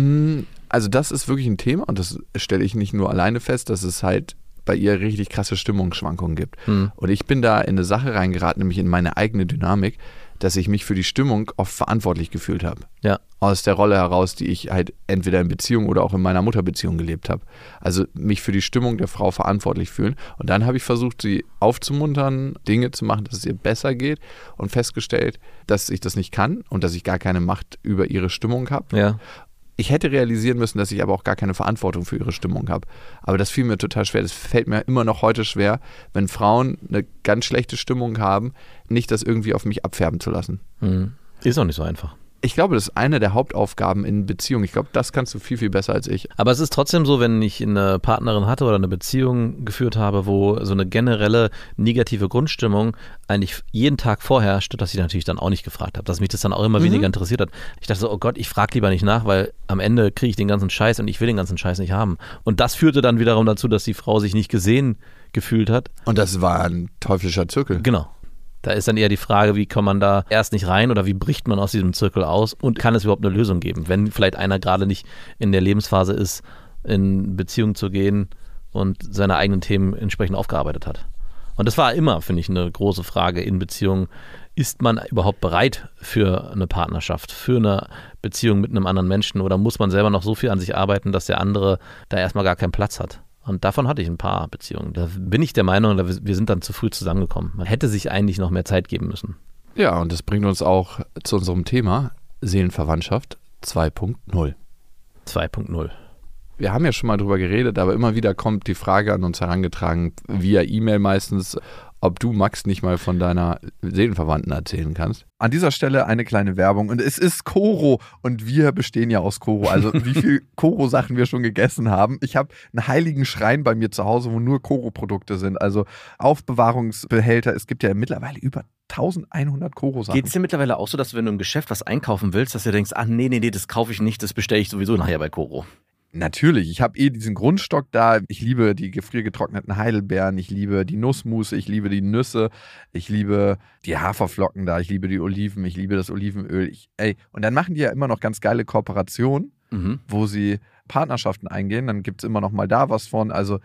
Also das ist wirklich ein Thema und das stelle ich nicht nur alleine fest, dass es halt bei ihr richtig krasse Stimmungsschwankungen gibt. Hm. Und ich bin da in eine Sache reingeraten, nämlich in meine eigene Dynamik, dass ich mich für die Stimmung oft verantwortlich gefühlt habe. Ja. Aus der Rolle heraus, die ich halt entweder in Beziehung oder auch in meiner Mutterbeziehung gelebt habe. Also mich für die Stimmung der Frau verantwortlich fühlen. Und dann habe ich versucht, sie aufzumuntern, Dinge zu machen, dass es ihr besser geht und festgestellt, dass ich das nicht kann und dass ich gar keine Macht über ihre Stimmung habe. Ja. Ich hätte realisieren müssen, dass ich aber auch gar keine Verantwortung für ihre Stimmung habe. Aber das fiel mir total schwer. Das fällt mir immer noch heute schwer, wenn Frauen eine ganz schlechte Stimmung haben, nicht das irgendwie auf mich abfärben zu lassen. Hm. Ist auch nicht so einfach. Ich glaube, das ist eine der Hauptaufgaben in Beziehungen. Ich glaube, das kannst du viel, viel besser als ich. Aber es ist trotzdem so, wenn ich eine Partnerin hatte oder eine Beziehung geführt habe, wo so eine generelle negative Grundstimmung eigentlich jeden Tag vorherrscht, dass ich natürlich dann auch nicht gefragt habe, dass mich das dann auch immer Mhm. weniger interessiert hat. Ich dachte so, oh Gott, ich frage lieber nicht nach, weil am Ende kriege ich den ganzen Scheiß und ich will den ganzen Scheiß nicht haben. Und das führte dann wiederum dazu, dass die Frau sich nicht gesehen gefühlt hat. Und das war ein teuflischer Zirkel. Genau. Da ist dann eher die Frage, wie kommt man da erst nicht rein oder wie bricht man aus diesem Zirkel aus und kann es überhaupt eine Lösung geben, wenn vielleicht einer gerade nicht in der Lebensphase ist, in Beziehung zu gehen und seine eigenen Themen entsprechend aufgearbeitet hat. Und das war immer, finde ich, eine große Frage in Beziehungen. Ist man überhaupt bereit für eine Partnerschaft, für eine Beziehung mit einem anderen Menschen oder muss man selber noch so viel an sich arbeiten, dass der andere da erstmal gar keinen Platz hat? Und davon hatte ich ein paar Beziehungen. Da bin ich der Meinung, wir sind dann zu früh zusammengekommen. Man hätte sich eigentlich noch mehr Zeit geben müssen. Ja, und das bringt uns auch zu unserem Thema Seelenverwandtschaft zwei Punkt null. zwei Punkt null. Wir haben ja schon mal drüber geredet, aber immer wieder kommt die Frage an uns herangetragen, via E-Mail meistens, ob du, Max, nicht mal von deiner Seelenverwandten erzählen kannst. An dieser Stelle eine kleine Werbung. Und es ist Koro und wir bestehen ja aus Koro. Also wie viel Koro-Sachen wir schon gegessen haben. Ich habe einen heiligen Schrein bei mir zu Hause, wo nur Koro-Produkte sind. Also Aufbewahrungsbehälter. Es gibt ja mittlerweile über elfhundert Koro-Sachen. Geht es dir mittlerweile auch so, dass du, wenn du im Geschäft was einkaufen willst, dass du denkst, ach nee, nee, nee, das kaufe ich nicht, das bestelle ich sowieso nachher bei Koro? Natürlich, ich habe eh diesen Grundstock da. Ich liebe die gefriergetrockneten Heidelbeeren, ich liebe die Nussmusse, ich liebe die Nüsse, ich liebe die Haferflocken da, ich liebe die Oliven, ich liebe das Olivenöl. Ich, ey, und dann machen die ja immer noch ganz geile Kooperationen, mhm. wo sie Partnerschaften eingehen. Dann gibt es immer noch mal da was von. Also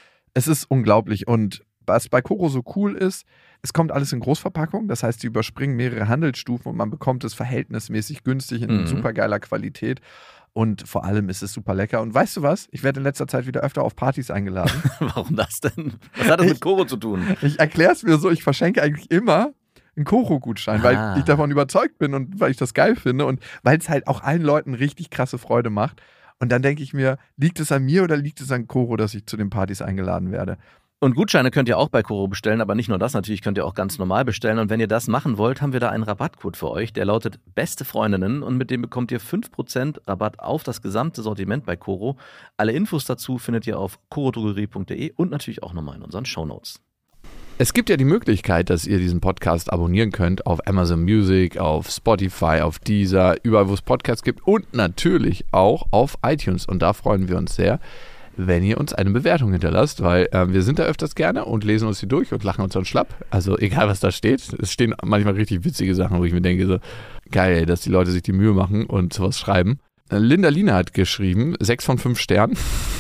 es ist unglaublich. Und was bei Koro so cool ist, es kommt alles in Großverpackung. Das heißt, sie überspringen mehrere Handelsstufen und man bekommt es verhältnismäßig günstig in mhm. super geiler Qualität. Und vor allem ist es super lecker. Und weißt du was? Ich werde in letzter Zeit wieder öfter auf Partys eingeladen. Warum das denn? Was hat das ich, mit Koro zu tun? Ich erkläre es mir so, ich verschenke eigentlich immer einen Koro-Gutschein, ah. weil ich davon überzeugt bin und weil ich das geil finde und weil es halt auch allen Leuten richtig krasse Freude macht. Und dann denke ich mir, liegt es an mir oder liegt es an Koro, dass ich zu den Partys eingeladen werde? Und Gutscheine könnt ihr auch bei Koro bestellen, aber nicht nur das, natürlich könnt ihr auch ganz normal bestellen. Und wenn ihr das machen wollt, haben wir da einen Rabattcode für euch, der lautet Beste Freundinnen und mit dem bekommt ihr fünf Prozent Rabatt auf das gesamte Sortiment bei Koro. Alle Infos dazu findet ihr auf korodrogerie punkt de und natürlich auch nochmal in unseren Shownotes. Es gibt ja die Möglichkeit, dass ihr diesen Podcast abonnieren könnt auf Amazon Music, auf Spotify, auf Deezer, überall wo es Podcasts gibt und natürlich auch auf iTunes. Und da freuen wir uns sehr, wenn ihr uns eine Bewertung hinterlasst, weil äh, wir sind da öfters gerne und lesen uns die durch und lachen uns dann schlapp. Also egal, was da steht. Es stehen manchmal richtig witzige Sachen, wo ich mir denke, so geil, dass die Leute sich die Mühe machen und sowas schreiben. Äh, Linda Lina hat geschrieben, sechs von fünf Sternen.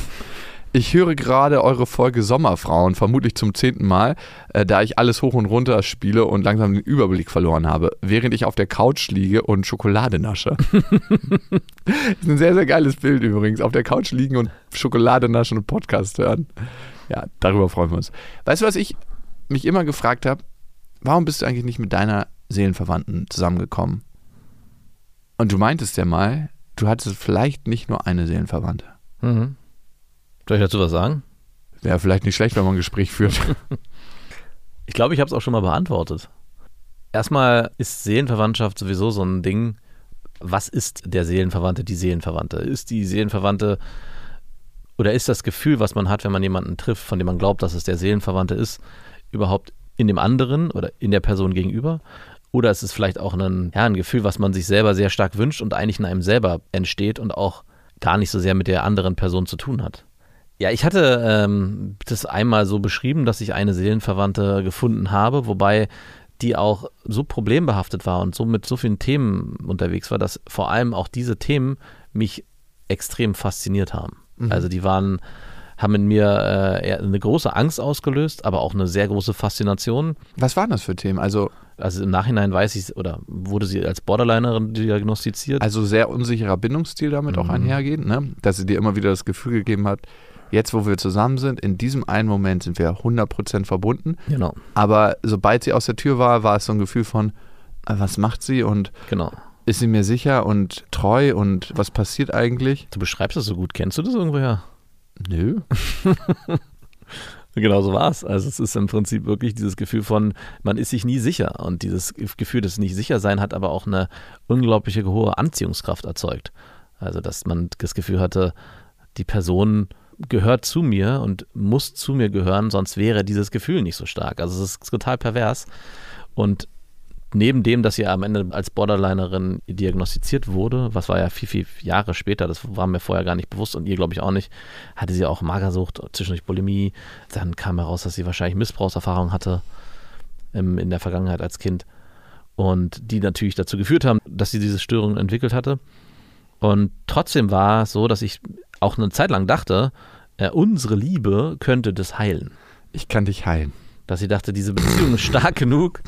Ich höre gerade eure Folge Sommerfrauen, vermutlich zum zehnten Mal, äh, da ich alles hoch und runter spiele und langsam den Überblick verloren habe, während ich auf der Couch liege und Schokolade nasche. Das ist ein sehr, sehr geiles Bild übrigens. Auf der Couch liegen und Schokolade naschen und Podcast hören. Ja, darüber freuen wir uns. Weißt du, was ich mich immer gefragt habe? Warum bist du eigentlich nicht mit deiner Seelenverwandten zusammengekommen? Und du meintest ja mal, du hattest vielleicht nicht nur eine Seelenverwandte. Mhm. Soll ich dazu was sagen? Wäre vielleicht nicht schlecht, wenn man ein Gespräch führt. Ich glaube, ich habe es auch schon mal beantwortet. Erstmal ist Seelenverwandtschaft sowieso so ein Ding. Was ist der Seelenverwandte, die Seelenverwandte? Ist die Seelenverwandte oder ist das Gefühl, was man hat, wenn man jemanden trifft, von dem man glaubt, dass es der Seelenverwandte ist, überhaupt in dem anderen oder in der Person gegenüber? Oder ist es vielleicht auch ein, ja, ein Gefühl, was man sich selber sehr stark wünscht und eigentlich in einem selber entsteht und auch gar nicht so sehr mit der anderen Person zu tun hat? Ja, ich hatte ähm, das einmal so beschrieben, dass ich eine Seelenverwandte gefunden habe, wobei die auch so problembehaftet war und so mit so vielen Themen unterwegs war, dass vor allem auch diese Themen mich extrem fasziniert haben. Mhm. Also die waren, haben in mir äh, eher eine große Angst ausgelöst, aber auch eine sehr große Faszination. Was waren das für Themen? Also Also im Nachhinein weiß ich, oder wurde sie als Borderlinerin diagnostiziert. Also sehr unsicherer Bindungsstil damit mhm. auch einhergehend, ne? Dass sie dir immer wieder das Gefühl gegeben hat, jetzt, wo wir zusammen sind, in diesem einen Moment sind wir hundert Prozent verbunden. Genau. Aber sobald sie aus der Tür war, war es so ein Gefühl von, was macht sie und genau. ist sie mir sicher und treu und was passiert eigentlich? Du beschreibst das so gut. Kennst du das irgendwoher? Nö. Genau so war es. Also es ist im Prinzip wirklich dieses Gefühl von, man ist sich nie sicher. Und dieses Gefühl des Nicht-Sicher-Sein hat aber auch eine unglaubliche hohe Anziehungskraft erzeugt. Also dass man das Gefühl hatte, die Person gehört zu mir und muss zu mir gehören, sonst wäre dieses Gefühl nicht so stark. Also es ist total pervers. Und neben dem, dass sie am Ende als Borderlinerin diagnostiziert wurde, was war ja viel, viel Jahre später, das war mir vorher gar nicht bewusst und ihr glaube ich auch nicht, hatte sie auch Magersucht, zwischendurch Bulimie. Dann kam heraus, dass sie wahrscheinlich Missbrauchserfahrung hatte im, in der Vergangenheit als Kind und die natürlich dazu geführt haben, dass sie diese Störung entwickelt hatte. Und trotzdem war es so, dass ich auch eine Zeit lang dachte, äh, unsere Liebe könnte das heilen. Ich kann dich heilen. Dass sie dachte, diese Beziehung ist stark genug,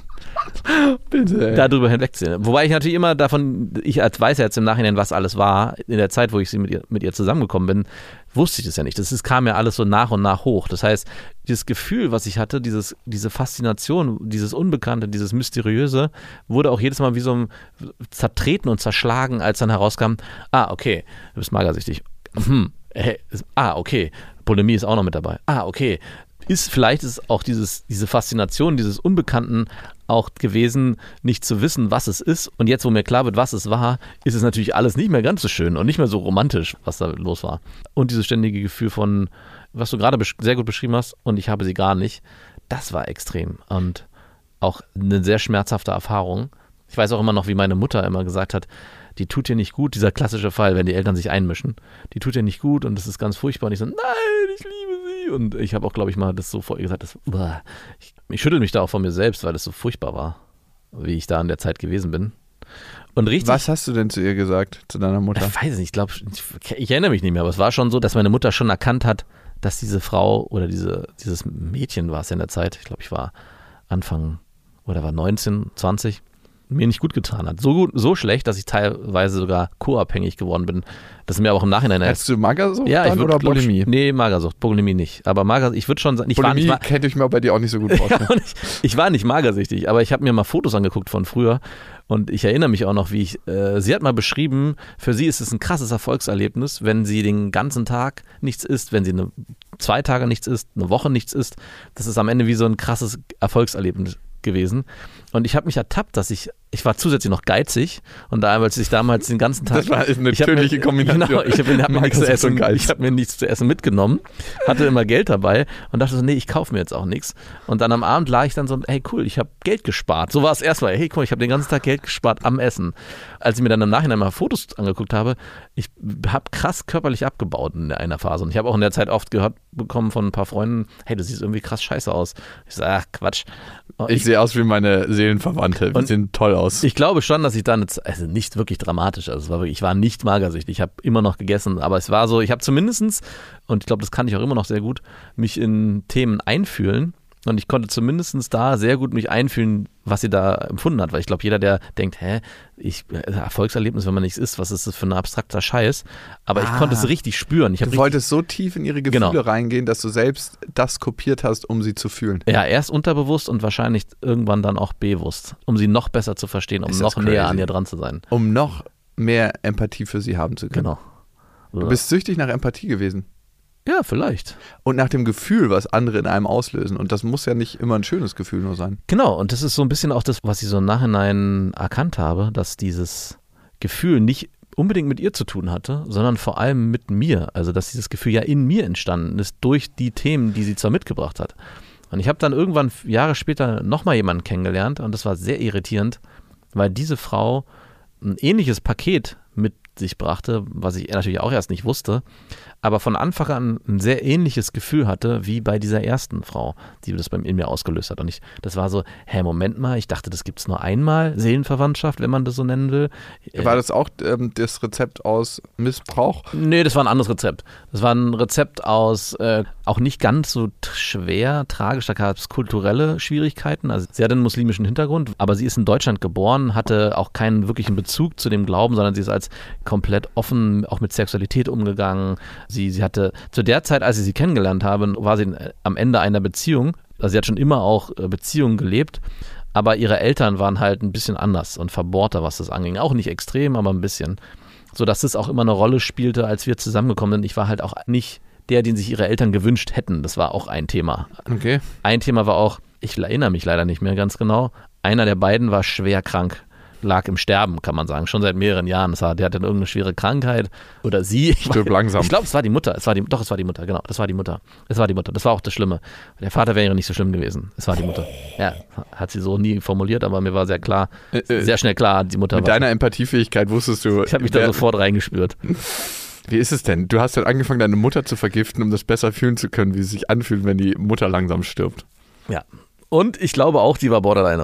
Bitte, darüber hinwegzusehen. Wobei ich natürlich immer davon, ich als weiß ja jetzt im Nachhinein, was alles war, in der Zeit, wo ich sie mit ihr, mit ihr zusammengekommen bin, wusste ich das ja nicht. Das ist, kam ja alles so nach und nach hoch. Das heißt, dieses Gefühl, was ich hatte, dieses, diese Faszination, dieses Unbekannte, dieses Mysteriöse, wurde auch jedes Mal wie so ein zertreten und zerschlagen, als dann herauskam, ah, okay, du bist magersüchtig. Hm, hey, ah, okay, Bulimie ist auch noch mit dabei. Ah, okay. Ist, vielleicht ist auch dieses, diese Faszination, dieses Unbekannten auch gewesen, nicht zu wissen, was es ist. Und jetzt, wo mir klar wird, was es war, ist es natürlich alles nicht mehr ganz so schön und nicht mehr so romantisch, was da los war. Und dieses ständige Gefühl von, was du gerade besch- sehr gut beschrieben hast, und ich habe sie gar nicht, das war extrem. Und auch eine sehr schmerzhafte Erfahrung. Ich weiß auch immer noch, wie meine Mutter immer gesagt hat, die tut dir nicht gut, dieser klassische Fall, wenn die Eltern sich einmischen. Die tut dir nicht gut und das ist ganz furchtbar. Und ich so, nein, ich liebe sie. Und ich habe auch, glaube ich, mal das so vor ihr gesagt, das, ich, ich schüttel mich da auch von mir selbst, weil das so furchtbar war, wie ich da in der Zeit gewesen bin. Und richtig, was hast du denn zu ihr gesagt, zu deiner Mutter? Ich weiß nicht, ich glaube, ich, ich erinnere mich nicht mehr, aber es war schon so, dass meine Mutter schon erkannt hat, dass diese Frau oder diese, dieses Mädchen war es ja in der Zeit, ich glaube, ich war Anfang oder war neunzehn, zwanzig, mir nicht gut getan hat. So gut, so schlecht, dass ich teilweise sogar co-abhängig geworden bin. Das ist mir aber auch im Nachhinein erst. Hättest du Magersucht ja, dann ich würd, oder glaub, Bulimie? Nee, Magersucht, Bulimie nicht. Aber Mager, ich würde schon sagen, ich Bulimie war nicht, hätte ich mir bei dir auch nicht so gut vorstellen. ja, ich, ich war nicht magersüchtig, aber ich habe mir mal Fotos angeguckt von früher und ich erinnere mich auch noch, wie ich, äh, sie hat mal beschrieben, für sie ist es ein krasses Erfolgserlebnis, wenn sie den ganzen Tag nichts isst, wenn sie eine, zwei Tage nichts isst, eine Woche nichts isst. Das ist am Ende wie so ein krasses Erfolgserlebnis gewesen. Und ich habe mich ertappt, dass ich, ich war zusätzlich noch geizig und da, als ich damals den ganzen Tag... Das war eine ich hab tödliche mir, Kombination. Genau, ich habe hab mir, nichts zu essen, ich hab mir nichts zu essen mitgenommen, hatte immer Geld dabei und dachte so, nee, ich kaufe mir jetzt auch nichts. Und dann am Abend lag ich dann so, hey cool, ich habe Geld gespart. So war es erstmal, hey cool, ich habe den ganzen Tag Geld gespart am Essen. Als ich mir dann im Nachhinein mal Fotos angeguckt habe, ich habe krass körperlich abgebaut in einer Phase. Und ich habe auch in der Zeit oft gehört bekommen von ein paar Freunden, hey, du siehst irgendwie krass scheiße aus. Ich sage, ach Quatsch. Ich, ich sehe aus wie meine Seelenverwandte. Wir sehen toll aus. Ich glaube schon, dass ich dann, also nicht wirklich dramatisch, also es war wirklich, ich war nicht magersüchtig, ich habe immer noch gegessen, aber es war so, ich habe zumindestens, und ich glaube, das kann ich auch immer noch sehr gut, mich in Themen einfühlen. Und ich konnte zumindest da sehr gut mich einfühlen, was sie da empfunden hat. Weil ich glaube, jeder, der denkt, hä, ich, Erfolgserlebnis, wenn man nichts isst, was ist das für ein abstrakter Scheiß? Aber ah, ich konnte es richtig spüren. Ich du richtig, wolltest so tief in ihre Gefühle genau. reingehen, dass du selbst das kopiert hast, um sie zu fühlen. Ja, erst unterbewusst und wahrscheinlich irgendwann dann auch bewusst, um sie noch besser zu verstehen, um noch näher an ihr dran zu sein. Um noch mehr Empathie für sie haben zu können. Genau. Du bist süchtig nach Empathie gewesen. Ja, vielleicht. Und nach dem Gefühl, was andere in einem auslösen. Und das muss ja nicht immer ein schönes Gefühl nur sein. Genau, und das ist so ein bisschen auch das, was ich so im Nachhinein erkannt habe, dass dieses Gefühl nicht unbedingt mit ihr zu tun hatte, sondern vor allem mit mir. Also, dass dieses Gefühl ja in mir entstanden ist durch die Themen, die sie zwar mitgebracht hat. Und ich habe dann irgendwann Jahre später nochmal jemanden kennengelernt und das war sehr irritierend, weil diese Frau ein ähnliches Paket mit sich brachte, was ich natürlich auch erst nicht wusste, aber von Anfang an ein sehr ähnliches Gefühl hatte, wie bei dieser ersten Frau, die das bei in mir ausgelöst hat. Und ich, das war so, hä, Moment mal, ich dachte, das gibt es nur einmal, Seelenverwandtschaft, wenn man das so nennen will. War das auch ähm, das Rezept aus Missbrauch? Nee, das war ein anderes Rezept. Das war ein Rezept aus, äh, auch nicht ganz so t- schwer, tragisch, da gab es kulturelle Schwierigkeiten. Also sie hat einen muslimischen Hintergrund, aber sie ist in Deutschland geboren, hatte auch keinen wirklichen Bezug zu dem Glauben, sondern sie ist als komplett offen, auch mit Sexualität umgegangen. Sie, sie hatte, zu der Zeit, als ich sie kennengelernt habe, war sie am Ende einer Beziehung. Also sie hat schon immer auch Beziehungen gelebt, aber ihre Eltern waren halt ein bisschen anders und verbohrter, was das anging. Auch nicht extrem, aber ein bisschen. Sodass das auch immer eine Rolle spielte, als wir zusammengekommen sind. Ich war halt auch nicht der, den sich ihre Eltern gewünscht hätten. Das war auch ein Thema. Okay. Ein Thema war auch, ich erinnere mich leider nicht mehr ganz genau, einer der beiden war schwer krank. Lag im Sterben, kann man sagen, schon seit mehreren Jahren. Das war, der hatte irgendeine schwere Krankheit oder sie. Stirb langsam. Ich glaube, es war die Mutter. Es war die, doch, es war die Mutter, genau. Das war die Mutter. Es war die Mutter. Das war auch das Schlimme. Der Vater wäre nicht so schlimm gewesen. Es war die Mutter. Ja, hat sie so nie formuliert, aber mir war sehr klar, äh, sehr schnell klar, die Mutter mit war. Mit deiner Empathiefähigkeit wusstest du. Ich habe mich da sofort reingespürt. Wie ist es denn? Du hast dann angefangen, deine Mutter zu vergiften, um das besser fühlen zu können, wie es sich anfühlt, wenn die Mutter langsam stirbt. Ja. Und ich glaube auch, die war Borderlinerin.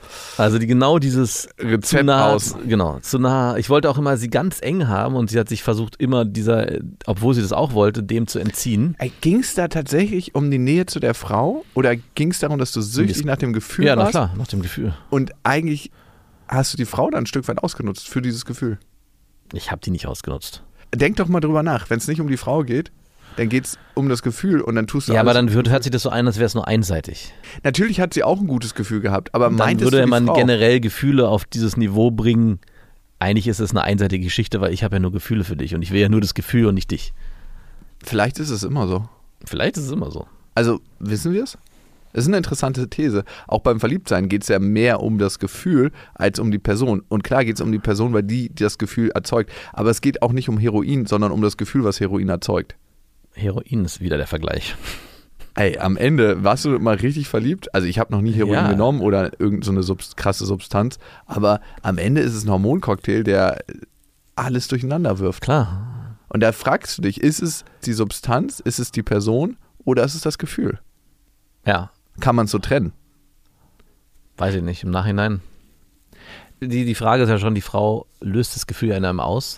Also die genau dieses Rezept zu nah, aus. Genau, zu nah. Ich wollte auch immer sie ganz eng haben und sie hat sich versucht immer dieser, obwohl sie das auch wollte, dem zu entziehen. Ging es da tatsächlich um die Nähe zu der Frau oder ging es darum, dass du süchtig nach dem Gefühl Ja, na warst? klar, nach dem Gefühl. Und eigentlich hast du die Frau dann ein Stück weit ausgenutzt für dieses Gefühl. Ich habe die nicht ausgenutzt. Denk doch mal drüber nach. Wenn es nicht um die Frau geht, dann geht es um das Gefühl und dann tust du Ja, alles. aber dann wird, hört sich das so ein, als wäre es nur einseitig. Natürlich hat sie auch ein gutes Gefühl gehabt, aber Dann meintest würde du die man Frau? generell Gefühle auf dieses Niveau bringen. Eigentlich ist es eine einseitige Geschichte, weil ich habe ja nur Gefühle für dich und ich will ja nur das Gefühl und nicht dich. Vielleicht ist es immer so. Vielleicht ist es immer so. Also, wissen wir es? Das ist eine interessante These. Auch beim Verliebtsein geht es ja mehr um das Gefühl als um die Person. Und klar geht es um die Person, weil die das Gefühl erzeugt. Aber es geht auch nicht um Heroin, sondern um das Gefühl, was Heroin erzeugt. Heroin ist wieder der Vergleich. Ey, am Ende warst du mal richtig verliebt. Also ich habe noch nie Heroin Ja. genommen oder irgendeine so eine Subst- krasse Substanz. Aber am Ende ist es ein Hormoncocktail, der alles durcheinander wirft. Klar. Und da fragst du dich, ist es die Substanz, ist es die Person oder ist es das Gefühl? Ja, Kann man es so trennen? weiß ich nicht. Im Nachhinein. Die, die Frage ist ja schon, die Frau löst das Gefühl in einem aus.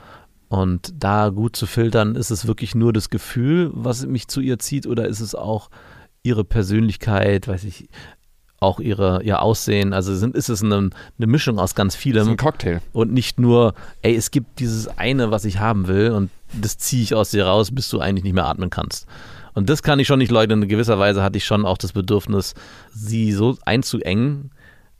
Und da gut zu filtern, ist es wirklich nur das Gefühl, was mich zu ihr zieht, oder ist es auch ihre Persönlichkeit, weiß ich, auch ihre, ihr Aussehen? Also sind, ist es eine, eine Mischung aus ganz Das ist vielem ein Cocktail. und nicht nur, ey, es gibt dieses eine, was ich haben will und das ziehe ich aus dir raus, bis du eigentlich nicht mehr atmen kannst. Und das kann ich schon nicht leugnen. In gewisser Weise hatte ich schon auch das Bedürfnis, sie so einzuengen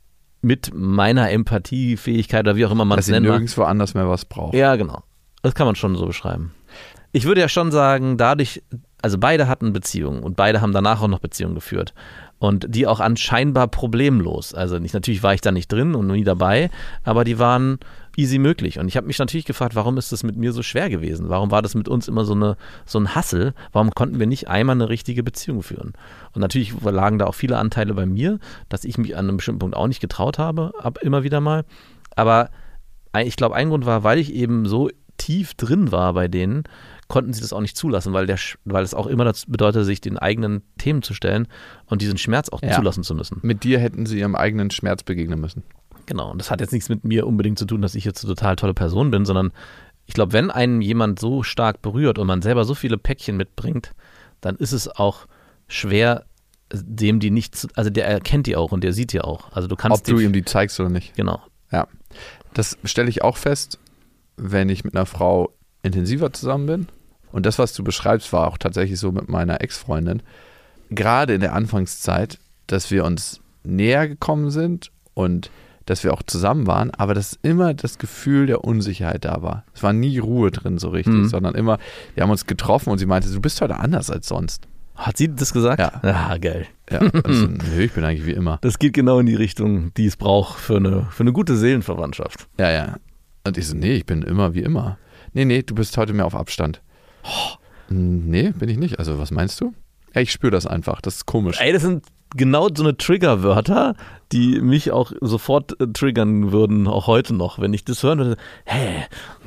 mit meiner Empathiefähigkeit oder wie auch immer man Dass es sie nennen mag. nirgendwo anders mehr was braucht. Ja, genau. Das kann man schon so beschreiben. Ich würde ja schon sagen, dadurch, also beide hatten Beziehungen und beide haben danach auch noch Beziehungen geführt. Und die auch anscheinbar problemlos. Also nicht, natürlich war ich da nicht drin und nie dabei, aber die waren easy möglich. Und ich habe mich natürlich gefragt, warum ist das mit mir so schwer gewesen? Warum war das mit uns immer so, eine, so ein Hassel? Warum konnten wir nicht einmal eine richtige Beziehung führen? Und natürlich lagen da auch viele Anteile bei mir, dass ich mich an einem bestimmten Punkt auch nicht getraut habe, ab immer wieder mal. Aber ich glaube, ein Grund war, weil ich eben so tief drin war bei denen, konnten sie das auch nicht zulassen, weil der, weil es auch immer das bedeutet, sich den eigenen Themen zu stellen und diesen Schmerz auch Ja. zulassen zu müssen. Mit dir hätten sie ihrem eigenen Schmerz begegnen müssen. Genau, und das hat jetzt nichts mit mir unbedingt zu tun, dass ich jetzt eine total tolle Person bin, sondern ich glaube, wenn einen jemand so stark berührt und man selber so viele Päckchen mitbringt, dann ist es auch schwer, dem die nicht, zu, also der erkennt die auch und der sieht die auch. Also du kannst Ob du die, ihm die zeigst oder nicht. genau. Ja. Das stelle ich auch fest, wenn ich mit einer Frau intensiver zusammen bin. Und das, was du beschreibst, war auch tatsächlich so mit meiner Ex-Freundin. Gerade in der Anfangszeit, dass wir uns näher gekommen sind und dass wir auch zusammen waren, aber dass immer das Gefühl der Unsicherheit da war. Es war nie Ruhe drin so richtig, Mhm. sondern immer, wir haben uns getroffen und sie meinte, du bist heute anders als sonst. Hat sie das gesagt? Ja. Ah, geil. Ja, also, nö, ich bin eigentlich wie immer. Das geht genau in die Richtung, die es braucht für eine, für eine gute Seelenverwandtschaft. Ja, ja. Und ich so, nee, ich bin immer wie immer. Nee, nee, du bist heute mehr auf Abstand. Nee, bin ich nicht. Also, was meinst du? Ja, ich spüre das einfach. Das ist komisch. Ey, das sind genau so eine Triggerwörter, die mich auch sofort äh, triggern würden, auch heute noch. Wenn ich das hören würde, hä,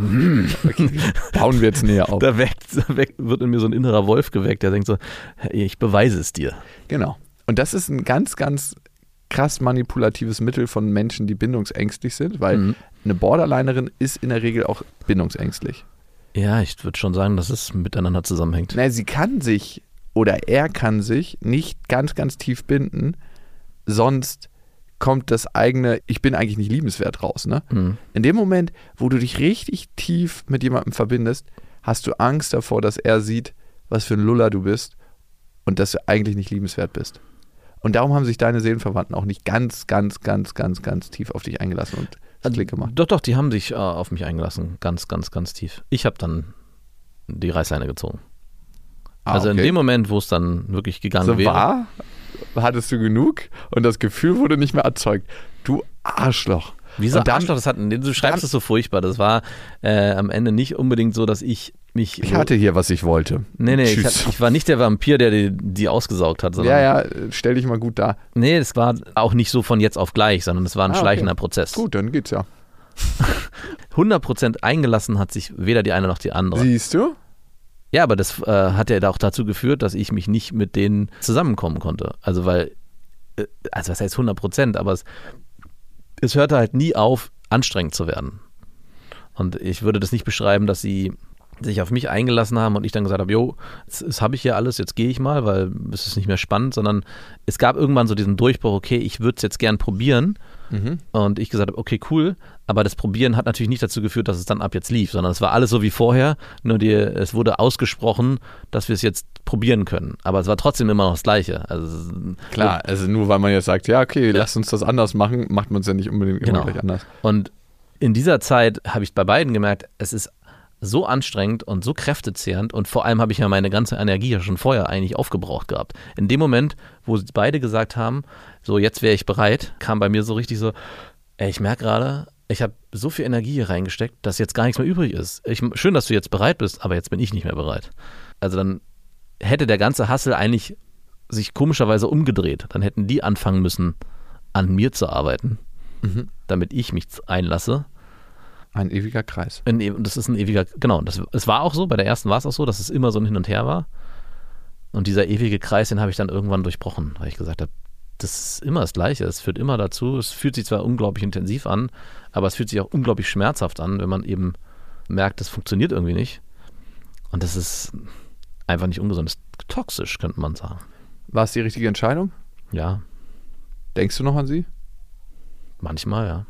Bauen wir jetzt näher auf. da weckt, da weckt, wird in mir so ein innerer Wolf geweckt, der denkt so, hey, ich beweise es dir. Genau. Und das ist ein ganz, ganz krass manipulatives Mittel von Menschen, die bindungsängstlich sind, weil Mhm. eine Borderlinerin ist in der Regel auch bindungsängstlich. Ja, ich würde schon sagen, dass es miteinander zusammenhängt. Na, sie kann sich oder er kann sich nicht ganz, ganz tief binden, sonst kommt das eigene, ich bin eigentlich nicht liebenswert raus. Ne? Mhm. In dem Moment, wo du dich richtig tief mit jemandem verbindest, hast du Angst davor, dass er sieht, was für ein Luller du bist und dass du eigentlich nicht liebenswert bist. Und darum haben sich deine Seelenverwandten auch nicht ganz, ganz, ganz, ganz, ganz tief auf dich eingelassen und das Klick gemacht. Doch, doch, die haben sich äh, auf mich eingelassen, ganz, ganz, ganz tief. Ich habe dann die Reißleine gezogen. Ah, Also in okay. dem Moment, wo es dann wirklich gegangen So wäre. war, hattest du genug und das Gefühl wurde nicht mehr erzeugt. Du Arschloch. Wieso Und dann- Arschloch, das hat, du schreibst dann- es so furchtbar. Das war äh, am Ende nicht unbedingt so, dass ich mich. Ich so, hatte hier, was ich wollte. Nee, nee, ich, Tschüss. hat, ich war nicht der Vampir, der die, die ausgesaugt hat, sondern. Ja, ja, stell dich mal gut da. Nee, es war auch nicht so von jetzt auf gleich, sondern es war ein Ah, okay. schleichender Prozess. Gut, dann geht's ja. hundert Prozent eingelassen hat sich weder die eine noch die andere. Siehst du? Ja, aber das äh, hat ja auch dazu geführt, dass ich mich nicht mit denen zusammenkommen konnte. Also weil, äh, also was heißt hundert Prozent, aber es, es hörte halt nie auf, anstrengend zu werden. Und ich würde das nicht beschreiben, dass sie sich auf mich eingelassen haben und ich dann gesagt habe, jo, jetzt, jetzt habe ich hier alles, jetzt gehe ich mal, weil es ist nicht mehr spannend, sondern es gab irgendwann so diesen Durchbruch, okay, ich würde es jetzt gern probieren. Mhm. Und ich gesagt habe, okay, cool, aber das Probieren hat natürlich nicht dazu geführt, dass es dann ab jetzt lief, sondern es war alles so wie vorher, nur die, es wurde ausgesprochen, dass wir es jetzt probieren können, aber es war trotzdem immer noch das Gleiche. Also, klar, also nur weil man jetzt sagt, ja okay, ja. lass uns das anders machen, macht man es ja nicht unbedingt immer genau. gleich anders. Und in dieser Zeit habe ich bei beiden gemerkt, es ist so anstrengend und so kräftezehrend und vor allem habe ich ja meine ganze Energie ja schon vorher eigentlich aufgebraucht gehabt. In dem Moment, wo sie beide gesagt haben, so jetzt wäre ich bereit, kam bei mir so richtig so, ey, ich merke gerade, ich habe so viel Energie hier reingesteckt, dass jetzt gar nichts mehr übrig ist. Ich, schön, dass du jetzt bereit bist, aber jetzt bin ich nicht mehr bereit. Also dann hätte der ganze Hustle eigentlich sich komischerweise umgedreht. Dann hätten die anfangen müssen, an mir zu arbeiten, mhm. damit ich mich einlasse. Ein ewiger Kreis. Ein, das ist ein ewiger, genau. Das, es war auch so, bei der ersten war es auch so, dass es immer so ein Hin und Her war. Und dieser ewige Kreis, den habe ich dann irgendwann durchbrochen, weil ich gesagt habe, das ist immer das Gleiche. Es führt immer dazu, es fühlt sich zwar unglaublich intensiv an, aber es fühlt sich auch unglaublich schmerzhaft an, wenn man eben merkt, das funktioniert irgendwie nicht. Und das ist einfach nicht ungesund. Das ist toxisch, könnte man sagen. War es die richtige Entscheidung? Ja. Denkst du noch an sie? Manchmal, ja.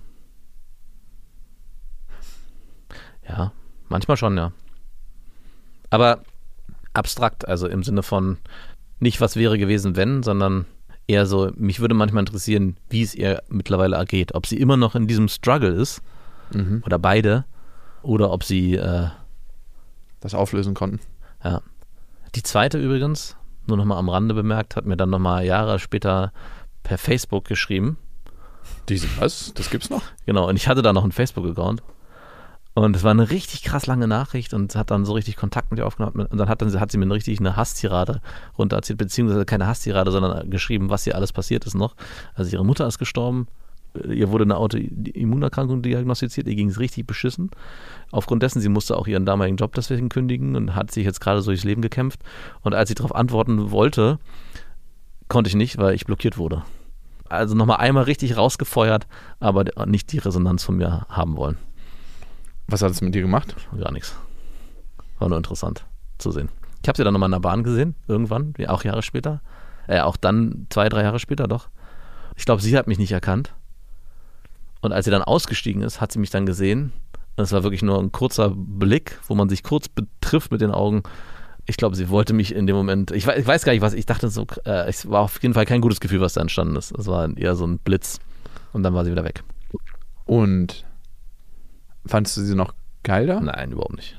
Ja, manchmal schon, ja. Aber abstrakt, also im Sinne von nicht, was wäre gewesen, wenn, sondern eher so, mich würde manchmal interessieren, wie es ihr mittlerweile ergeht. Ob sie immer noch in diesem Struggle ist, mhm. oder beide, oder ob sie äh, das auflösen konnten. Ja. Die zweite übrigens, nur nochmal am Rande bemerkt, hat mir dann nochmal Jahre später per Facebook geschrieben. Diese, was? Das gibt's noch? Genau, und ich hatte da noch einen Facebook-Account. Und es war eine richtig krass lange Nachricht und hat dann so richtig Kontakt mit ihr aufgenommen. Und dann hat, dann, hat sie mir richtig eine Hasstirade runter erzählt, beziehungsweise keine Hasstirade, sondern geschrieben, was ihr alles passiert ist noch. Also ihre Mutter ist gestorben, ihr wurde eine Autoimmunerkrankung diagnostiziert, ihr ging es richtig beschissen. Aufgrund dessen, sie musste auch ihren damaligen Job deswegen kündigen und hat sich jetzt gerade so durchs Leben gekämpft. Und als sie darauf antworten wollte, konnte ich nicht, weil ich blockiert wurde. Also nochmal einmal richtig rausgefeuert, aber nicht die Resonanz von mir haben wollen. Was hat es mit dir gemacht? Gar nichts. War nur interessant zu sehen. Ich habe sie dann nochmal in der Bahn gesehen, irgendwann, auch Jahre später. Äh, auch dann zwei, drei Jahre später doch. Ich glaube, sie hat mich nicht erkannt. Und als sie dann ausgestiegen ist, hat sie mich dann gesehen. Und es war wirklich nur ein kurzer Blick, wo man sich kurz betrifft mit den Augen. Ich glaube, sie wollte mich in dem Moment, ich weiß, ich weiß gar nicht was, ich dachte so, äh, es war auf jeden Fall kein gutes Gefühl, was da entstanden ist. Es war eher so ein Blitz. Und dann war sie wieder weg. Und fandest du sie noch geil da? Nein, überhaupt nicht.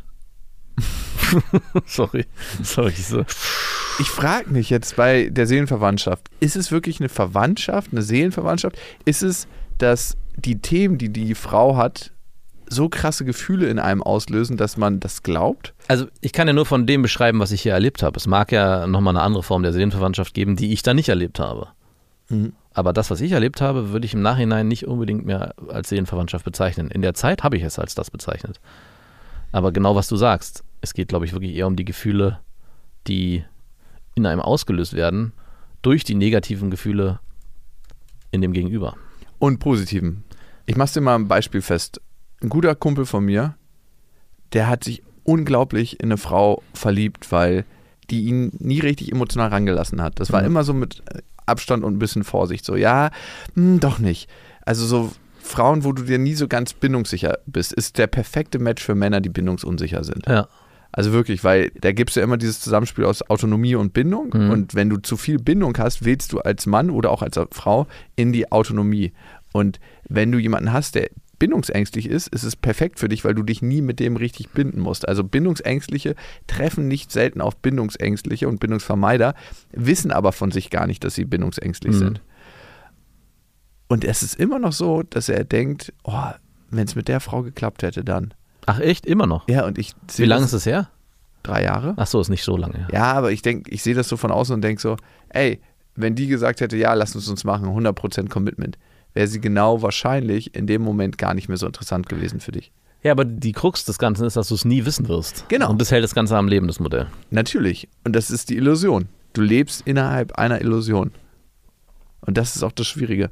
Sorry. Sorry. So. Ich frage mich jetzt bei der Seelenverwandtschaft, ist es wirklich eine Verwandtschaft, eine Seelenverwandtschaft? Ist es, dass die Themen, die die Frau hat, so krasse Gefühle in einem auslösen, dass man das glaubt? Also ich kann ja nur von dem beschreiben, was ich hier erlebt habe. Es mag ja nochmal eine andere Form der Seelenverwandtschaft geben, die ich da nicht erlebt habe. Mhm. Aber das, was ich erlebt habe, würde ich im Nachhinein nicht unbedingt mehr als Seelenverwandtschaft bezeichnen. In der Zeit habe ich es als das bezeichnet. Aber genau was du sagst, es geht, glaube ich, wirklich eher um die Gefühle, die in einem ausgelöst werden durch die negativen Gefühle in dem Gegenüber. Und positiven. Ich mache dir mal ein Beispiel fest. Ein guter Kumpel von mir, der hat sich unglaublich in eine Frau verliebt, weil die ihn nie richtig emotional rangelassen hat. Das war mhm. immer so mit Abstand und ein bisschen Vorsicht. So, ja, mh, doch nicht. Also so Frauen, wo du dir nie so ganz bindungssicher bist, ist der perfekte Match für Männer, die bindungsunsicher sind. Ja. Also wirklich, weil da gibt es ja immer dieses Zusammenspiel aus Autonomie und Bindung. Mhm. Und wenn du zu viel Bindung hast, willst du als Mann oder auch als Frau in die Autonomie. Und wenn du jemanden hast, der bindungsängstlich ist, ist es perfekt für dich, weil du dich nie mit dem richtig binden musst. Also Bindungsängstliche treffen nicht selten auf Bindungsängstliche und Bindungsvermeider, wissen aber von sich gar nicht, dass sie bindungsängstlich mhm. sind. Und es ist immer noch so, dass er denkt, oh, wenn es mit der Frau geklappt hätte, dann. Ach echt? Immer noch? Ja, und ich Wie lange ist es her? Drei Jahre. Ach so, ist nicht so lange. Ja, ja aber ich denke, ich sehe das so von außen und denke so, ey, wenn die gesagt hätte, ja, lass uns uns machen, hundert Prozent Commitment, wäre sie genau wahrscheinlich in dem Moment gar nicht mehr so interessant gewesen für dich. Ja, aber die Krux des Ganzen ist, dass du es nie wissen wirst. Genau. Und das hält das Ganze am Leben, das Modell. Natürlich. Und das ist die Illusion. Du lebst innerhalb einer Illusion. Und das ist auch das Schwierige.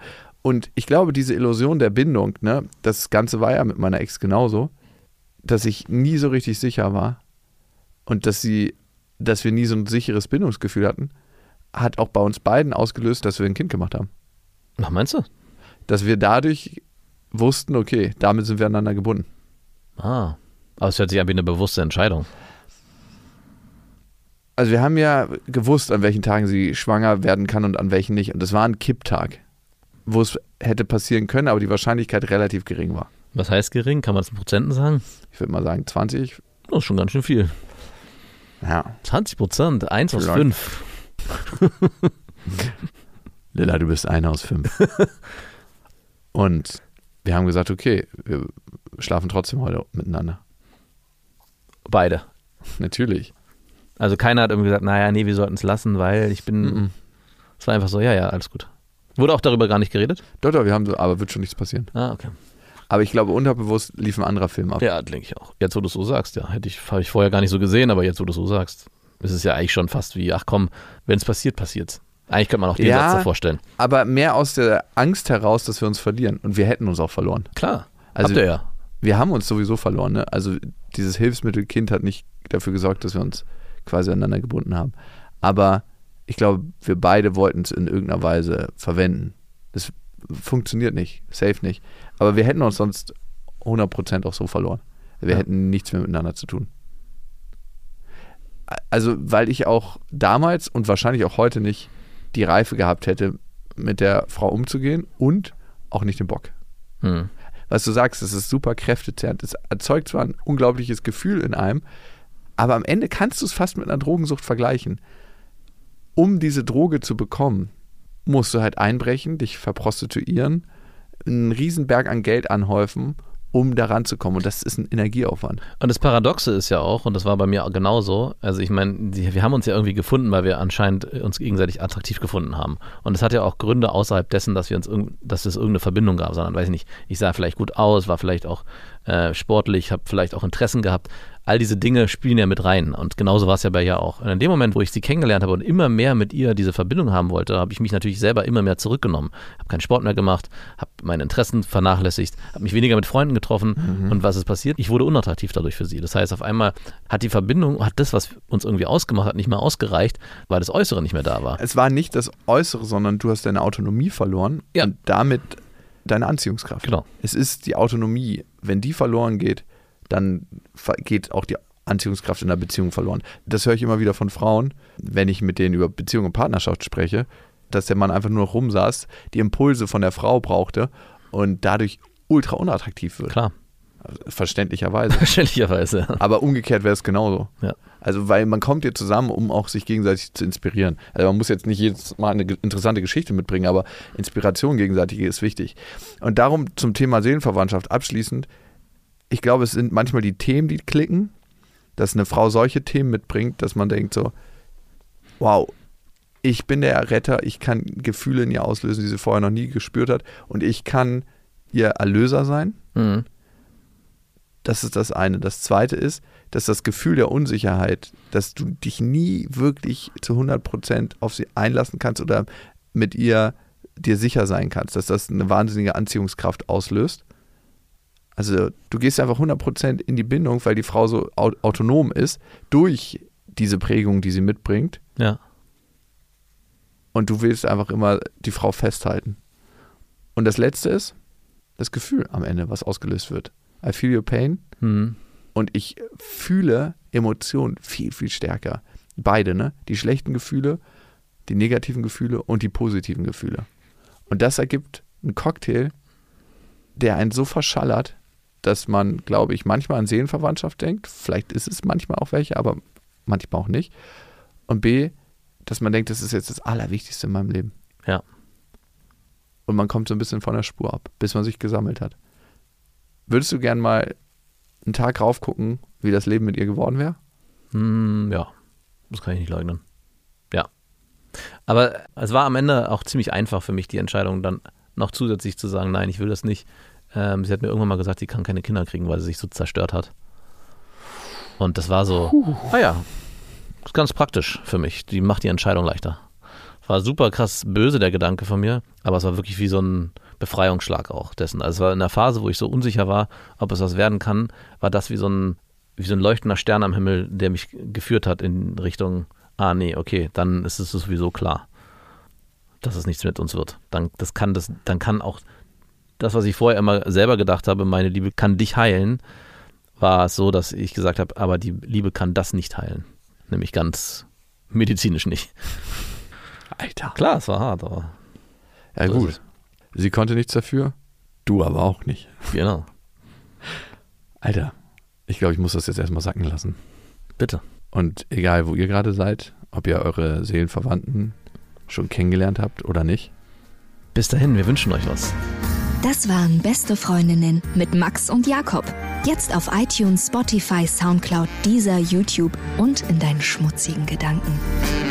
Und ich glaube, diese Illusion der Bindung, ne, das Ganze war ja mit meiner Ex genauso, dass ich nie so richtig sicher war und dass sie, dass wir nie so ein sicheres Bindungsgefühl hatten, hat auch bei uns beiden ausgelöst, dass wir ein Kind gemacht haben. Was meinst du? Dass wir dadurch wussten, okay, damit sind wir aneinander gebunden. Ah, aber es hört sich an wie eine bewusste Entscheidung. Also wir haben ja gewusst, an welchen Tagen sie schwanger werden kann und an welchen nicht. Und das war ein Kipptag, wo es hätte passieren können, aber die Wahrscheinlichkeit relativ gering war. Was heißt gering? Kann man das in Prozenten sagen? Ich würde mal sagen zwanzig. Das ist schon ganz schön viel. Ja. zwanzig Prozent, eins aus fünf. Lilla, du bist einer aus fünf. Und wir haben gesagt, okay, wir schlafen trotzdem heute miteinander. Beide. Natürlich. Also keiner hat irgendwie gesagt, naja, nee, wir sollten es lassen, weil ich bin, Mm-mm. es war einfach so, ja, ja, alles gut. Wurde auch darüber gar nicht geredet? Doch, doch, wir haben so, aber wird schon nichts passieren. Ah, okay. Aber ich glaube, unterbewusst lief ein anderer Film ab. Ja, denke ich auch. Jetzt, wo du es so sagst, ja, hätte ich, habe ich vorher gar nicht so gesehen, aber jetzt, wo du es so sagst, ist es ja eigentlich schon fast wie, ach komm, wenn es passiert, passiert's. Eigentlich könnte man auch den Ja, Satz da vorstellen. Aber mehr aus der Angst heraus, dass wir uns verlieren. Und wir hätten uns auch verloren. Klar, Also habt ihr ja. wir haben uns sowieso verloren. Ne? Also dieses Hilfsmittel Kind hat nicht dafür gesorgt, dass wir uns quasi aneinander gebunden haben. Aber ich glaube, wir beide wollten es in irgendeiner Weise verwenden. Das funktioniert nicht, safe nicht. Aber wir hätten uns sonst hundert Prozent auch so verloren. Wir Ja. hätten nichts mehr miteinander zu tun. Also, weil ich auch damals und wahrscheinlich auch heute nicht die Reife gehabt hätte, mit der Frau umzugehen und auch nicht den Bock. Hm. Was du sagst, es ist super kräftezehrend. Es erzeugt zwar ein unglaubliches Gefühl in einem, aber am Ende kannst du es fast mit einer Drogensucht vergleichen. Um diese Droge zu bekommen, musst du halt einbrechen, dich verprostituieren, einen Riesenberg an Geld anhäufen, um da ranzukommen. Und das ist ein Energieaufwand. Und das Paradoxe ist ja auch, und das war bei mir genauso, also ich meine, wir haben uns ja irgendwie gefunden, weil wir anscheinend uns gegenseitig attraktiv gefunden haben. Und es hat ja auch Gründe außerhalb dessen, dass wir uns irg- dass es irgendeine Verbindung gab, sondern weiß ich nicht, ich sah vielleicht gut aus, war vielleicht auch äh, sportlich, habe vielleicht auch Interessen gehabt. All diese Dinge spielen ja mit rein. Und genauso war es ja bei ihr auch. Und in dem Moment, wo ich sie kennengelernt habe und immer mehr mit ihr diese Verbindung haben wollte, habe ich mich natürlich selber immer mehr zurückgenommen. Habe keinen Sport mehr gemacht, habe meine Interessen vernachlässigt, habe mich weniger mit Freunden getroffen. Mhm. Und was ist passiert? Ich wurde unattraktiv dadurch für sie. Das heißt, auf einmal hat die Verbindung, hat das, was uns irgendwie ausgemacht hat, nicht mehr ausgereicht, weil das Äußere nicht mehr da war. Es war nicht das Äußere, sondern du hast deine Autonomie verloren Ja. und damit deine Anziehungskraft. Genau. Es ist die Autonomie. Wenn die verloren geht, dann ver- geht auch die Anziehungskraft in der Beziehung verloren. Das höre ich immer wieder von Frauen, wenn ich mit denen über Beziehung und Partnerschaft spreche, dass der Mann einfach nur noch rumsaß, die Impulse von der Frau brauchte und dadurch ultra unattraktiv wird. Klar, Verständlicherweise. verständlicherweise. Aber umgekehrt wäre es genauso. Ja. Also, weil man kommt hier zusammen, um auch sich gegenseitig zu inspirieren. Also man muss jetzt nicht jedes Mal eine ge- interessante Geschichte mitbringen, aber Inspiration gegenseitig ist wichtig. Und darum zum Thema Seelenverwandtschaft abschließend, ich glaube, es sind manchmal die Themen, die klicken, dass eine Frau solche Themen mitbringt, dass man denkt so, wow, ich bin der Retter, ich kann Gefühle in ihr auslösen, die sie vorher noch nie gespürt hat und ich kann ihr Erlöser sein. Mhm. Das ist das eine. Das zweite ist, dass das Gefühl der Unsicherheit, dass du dich nie wirklich zu hundert Prozent auf sie einlassen kannst oder mit ihr dir sicher sein kannst, dass das eine wahnsinnige Anziehungskraft auslöst. Also du gehst einfach hundert Prozent in die Bindung, weil die Frau so au- autonom ist, durch diese Prägung, die sie mitbringt. Ja. Und du willst einfach immer die Frau festhalten. Und das Letzte ist das Gefühl am Ende, was ausgelöst wird. I feel your pain. Mhm. Und ich fühle Emotionen viel, viel stärker. Beide, ne? Die schlechten Gefühle, die negativen Gefühle und die positiven Gefühle. Und das ergibt einen Cocktail, der einen so verschallert, dass man, glaube ich, manchmal an Seelenverwandtschaft denkt. Vielleicht ist es manchmal auch welche, aber manchmal auch nicht. Und B, dass man denkt, das ist jetzt das Allerwichtigste in meinem Leben. Ja. Und man kommt so ein bisschen von der Spur ab, bis man sich gesammelt hat. Würdest du gern mal einen Tag raufgucken, wie das Leben mit ihr geworden wäre? Hm, ja, das kann ich nicht leugnen. Ja. Aber es war am Ende auch ziemlich einfach für mich, die Entscheidung dann noch zusätzlich zu sagen, nein, ich will das nicht. Ähm, sie hat mir irgendwann mal gesagt, sie kann keine Kinder kriegen, weil sie sich so zerstört hat. Und das war so, ah ja, das ist ganz praktisch für mich. Die macht die Entscheidung leichter. War super krass böse, der Gedanke von mir, aber es war wirklich wie so ein Befreiungsschlag auch dessen. Also es war in der Phase, wo ich so unsicher war, ob es was werden kann, war das wie so ein, wie so ein leuchtender Stern am Himmel, der mich geführt hat in Richtung, ah nee, okay, dann ist es sowieso klar, dass es nichts mit uns wird. Dann, das kann das, dann kann auch das, was ich vorher immer selber gedacht habe, meine Liebe kann dich heilen, war es so, dass ich gesagt habe, aber die Liebe kann das nicht heilen. Nämlich ganz medizinisch nicht. Alter. Klar, es war hart, aber. Ja, so gut. Sie konnte nichts dafür, du aber auch nicht. Genau. Alter, ich glaube, ich muss das jetzt erstmal sacken lassen. Bitte. Und egal, wo ihr gerade seid, ob ihr eure Seelenverwandten schon kennengelernt habt oder nicht. Bis dahin, wir wünschen euch was. Das waren Beste Freundinnen mit Max und Jakob. Jetzt auf iTunes, Spotify, Soundcloud, Deezer, YouTube und in deinen schmutzigen Gedanken.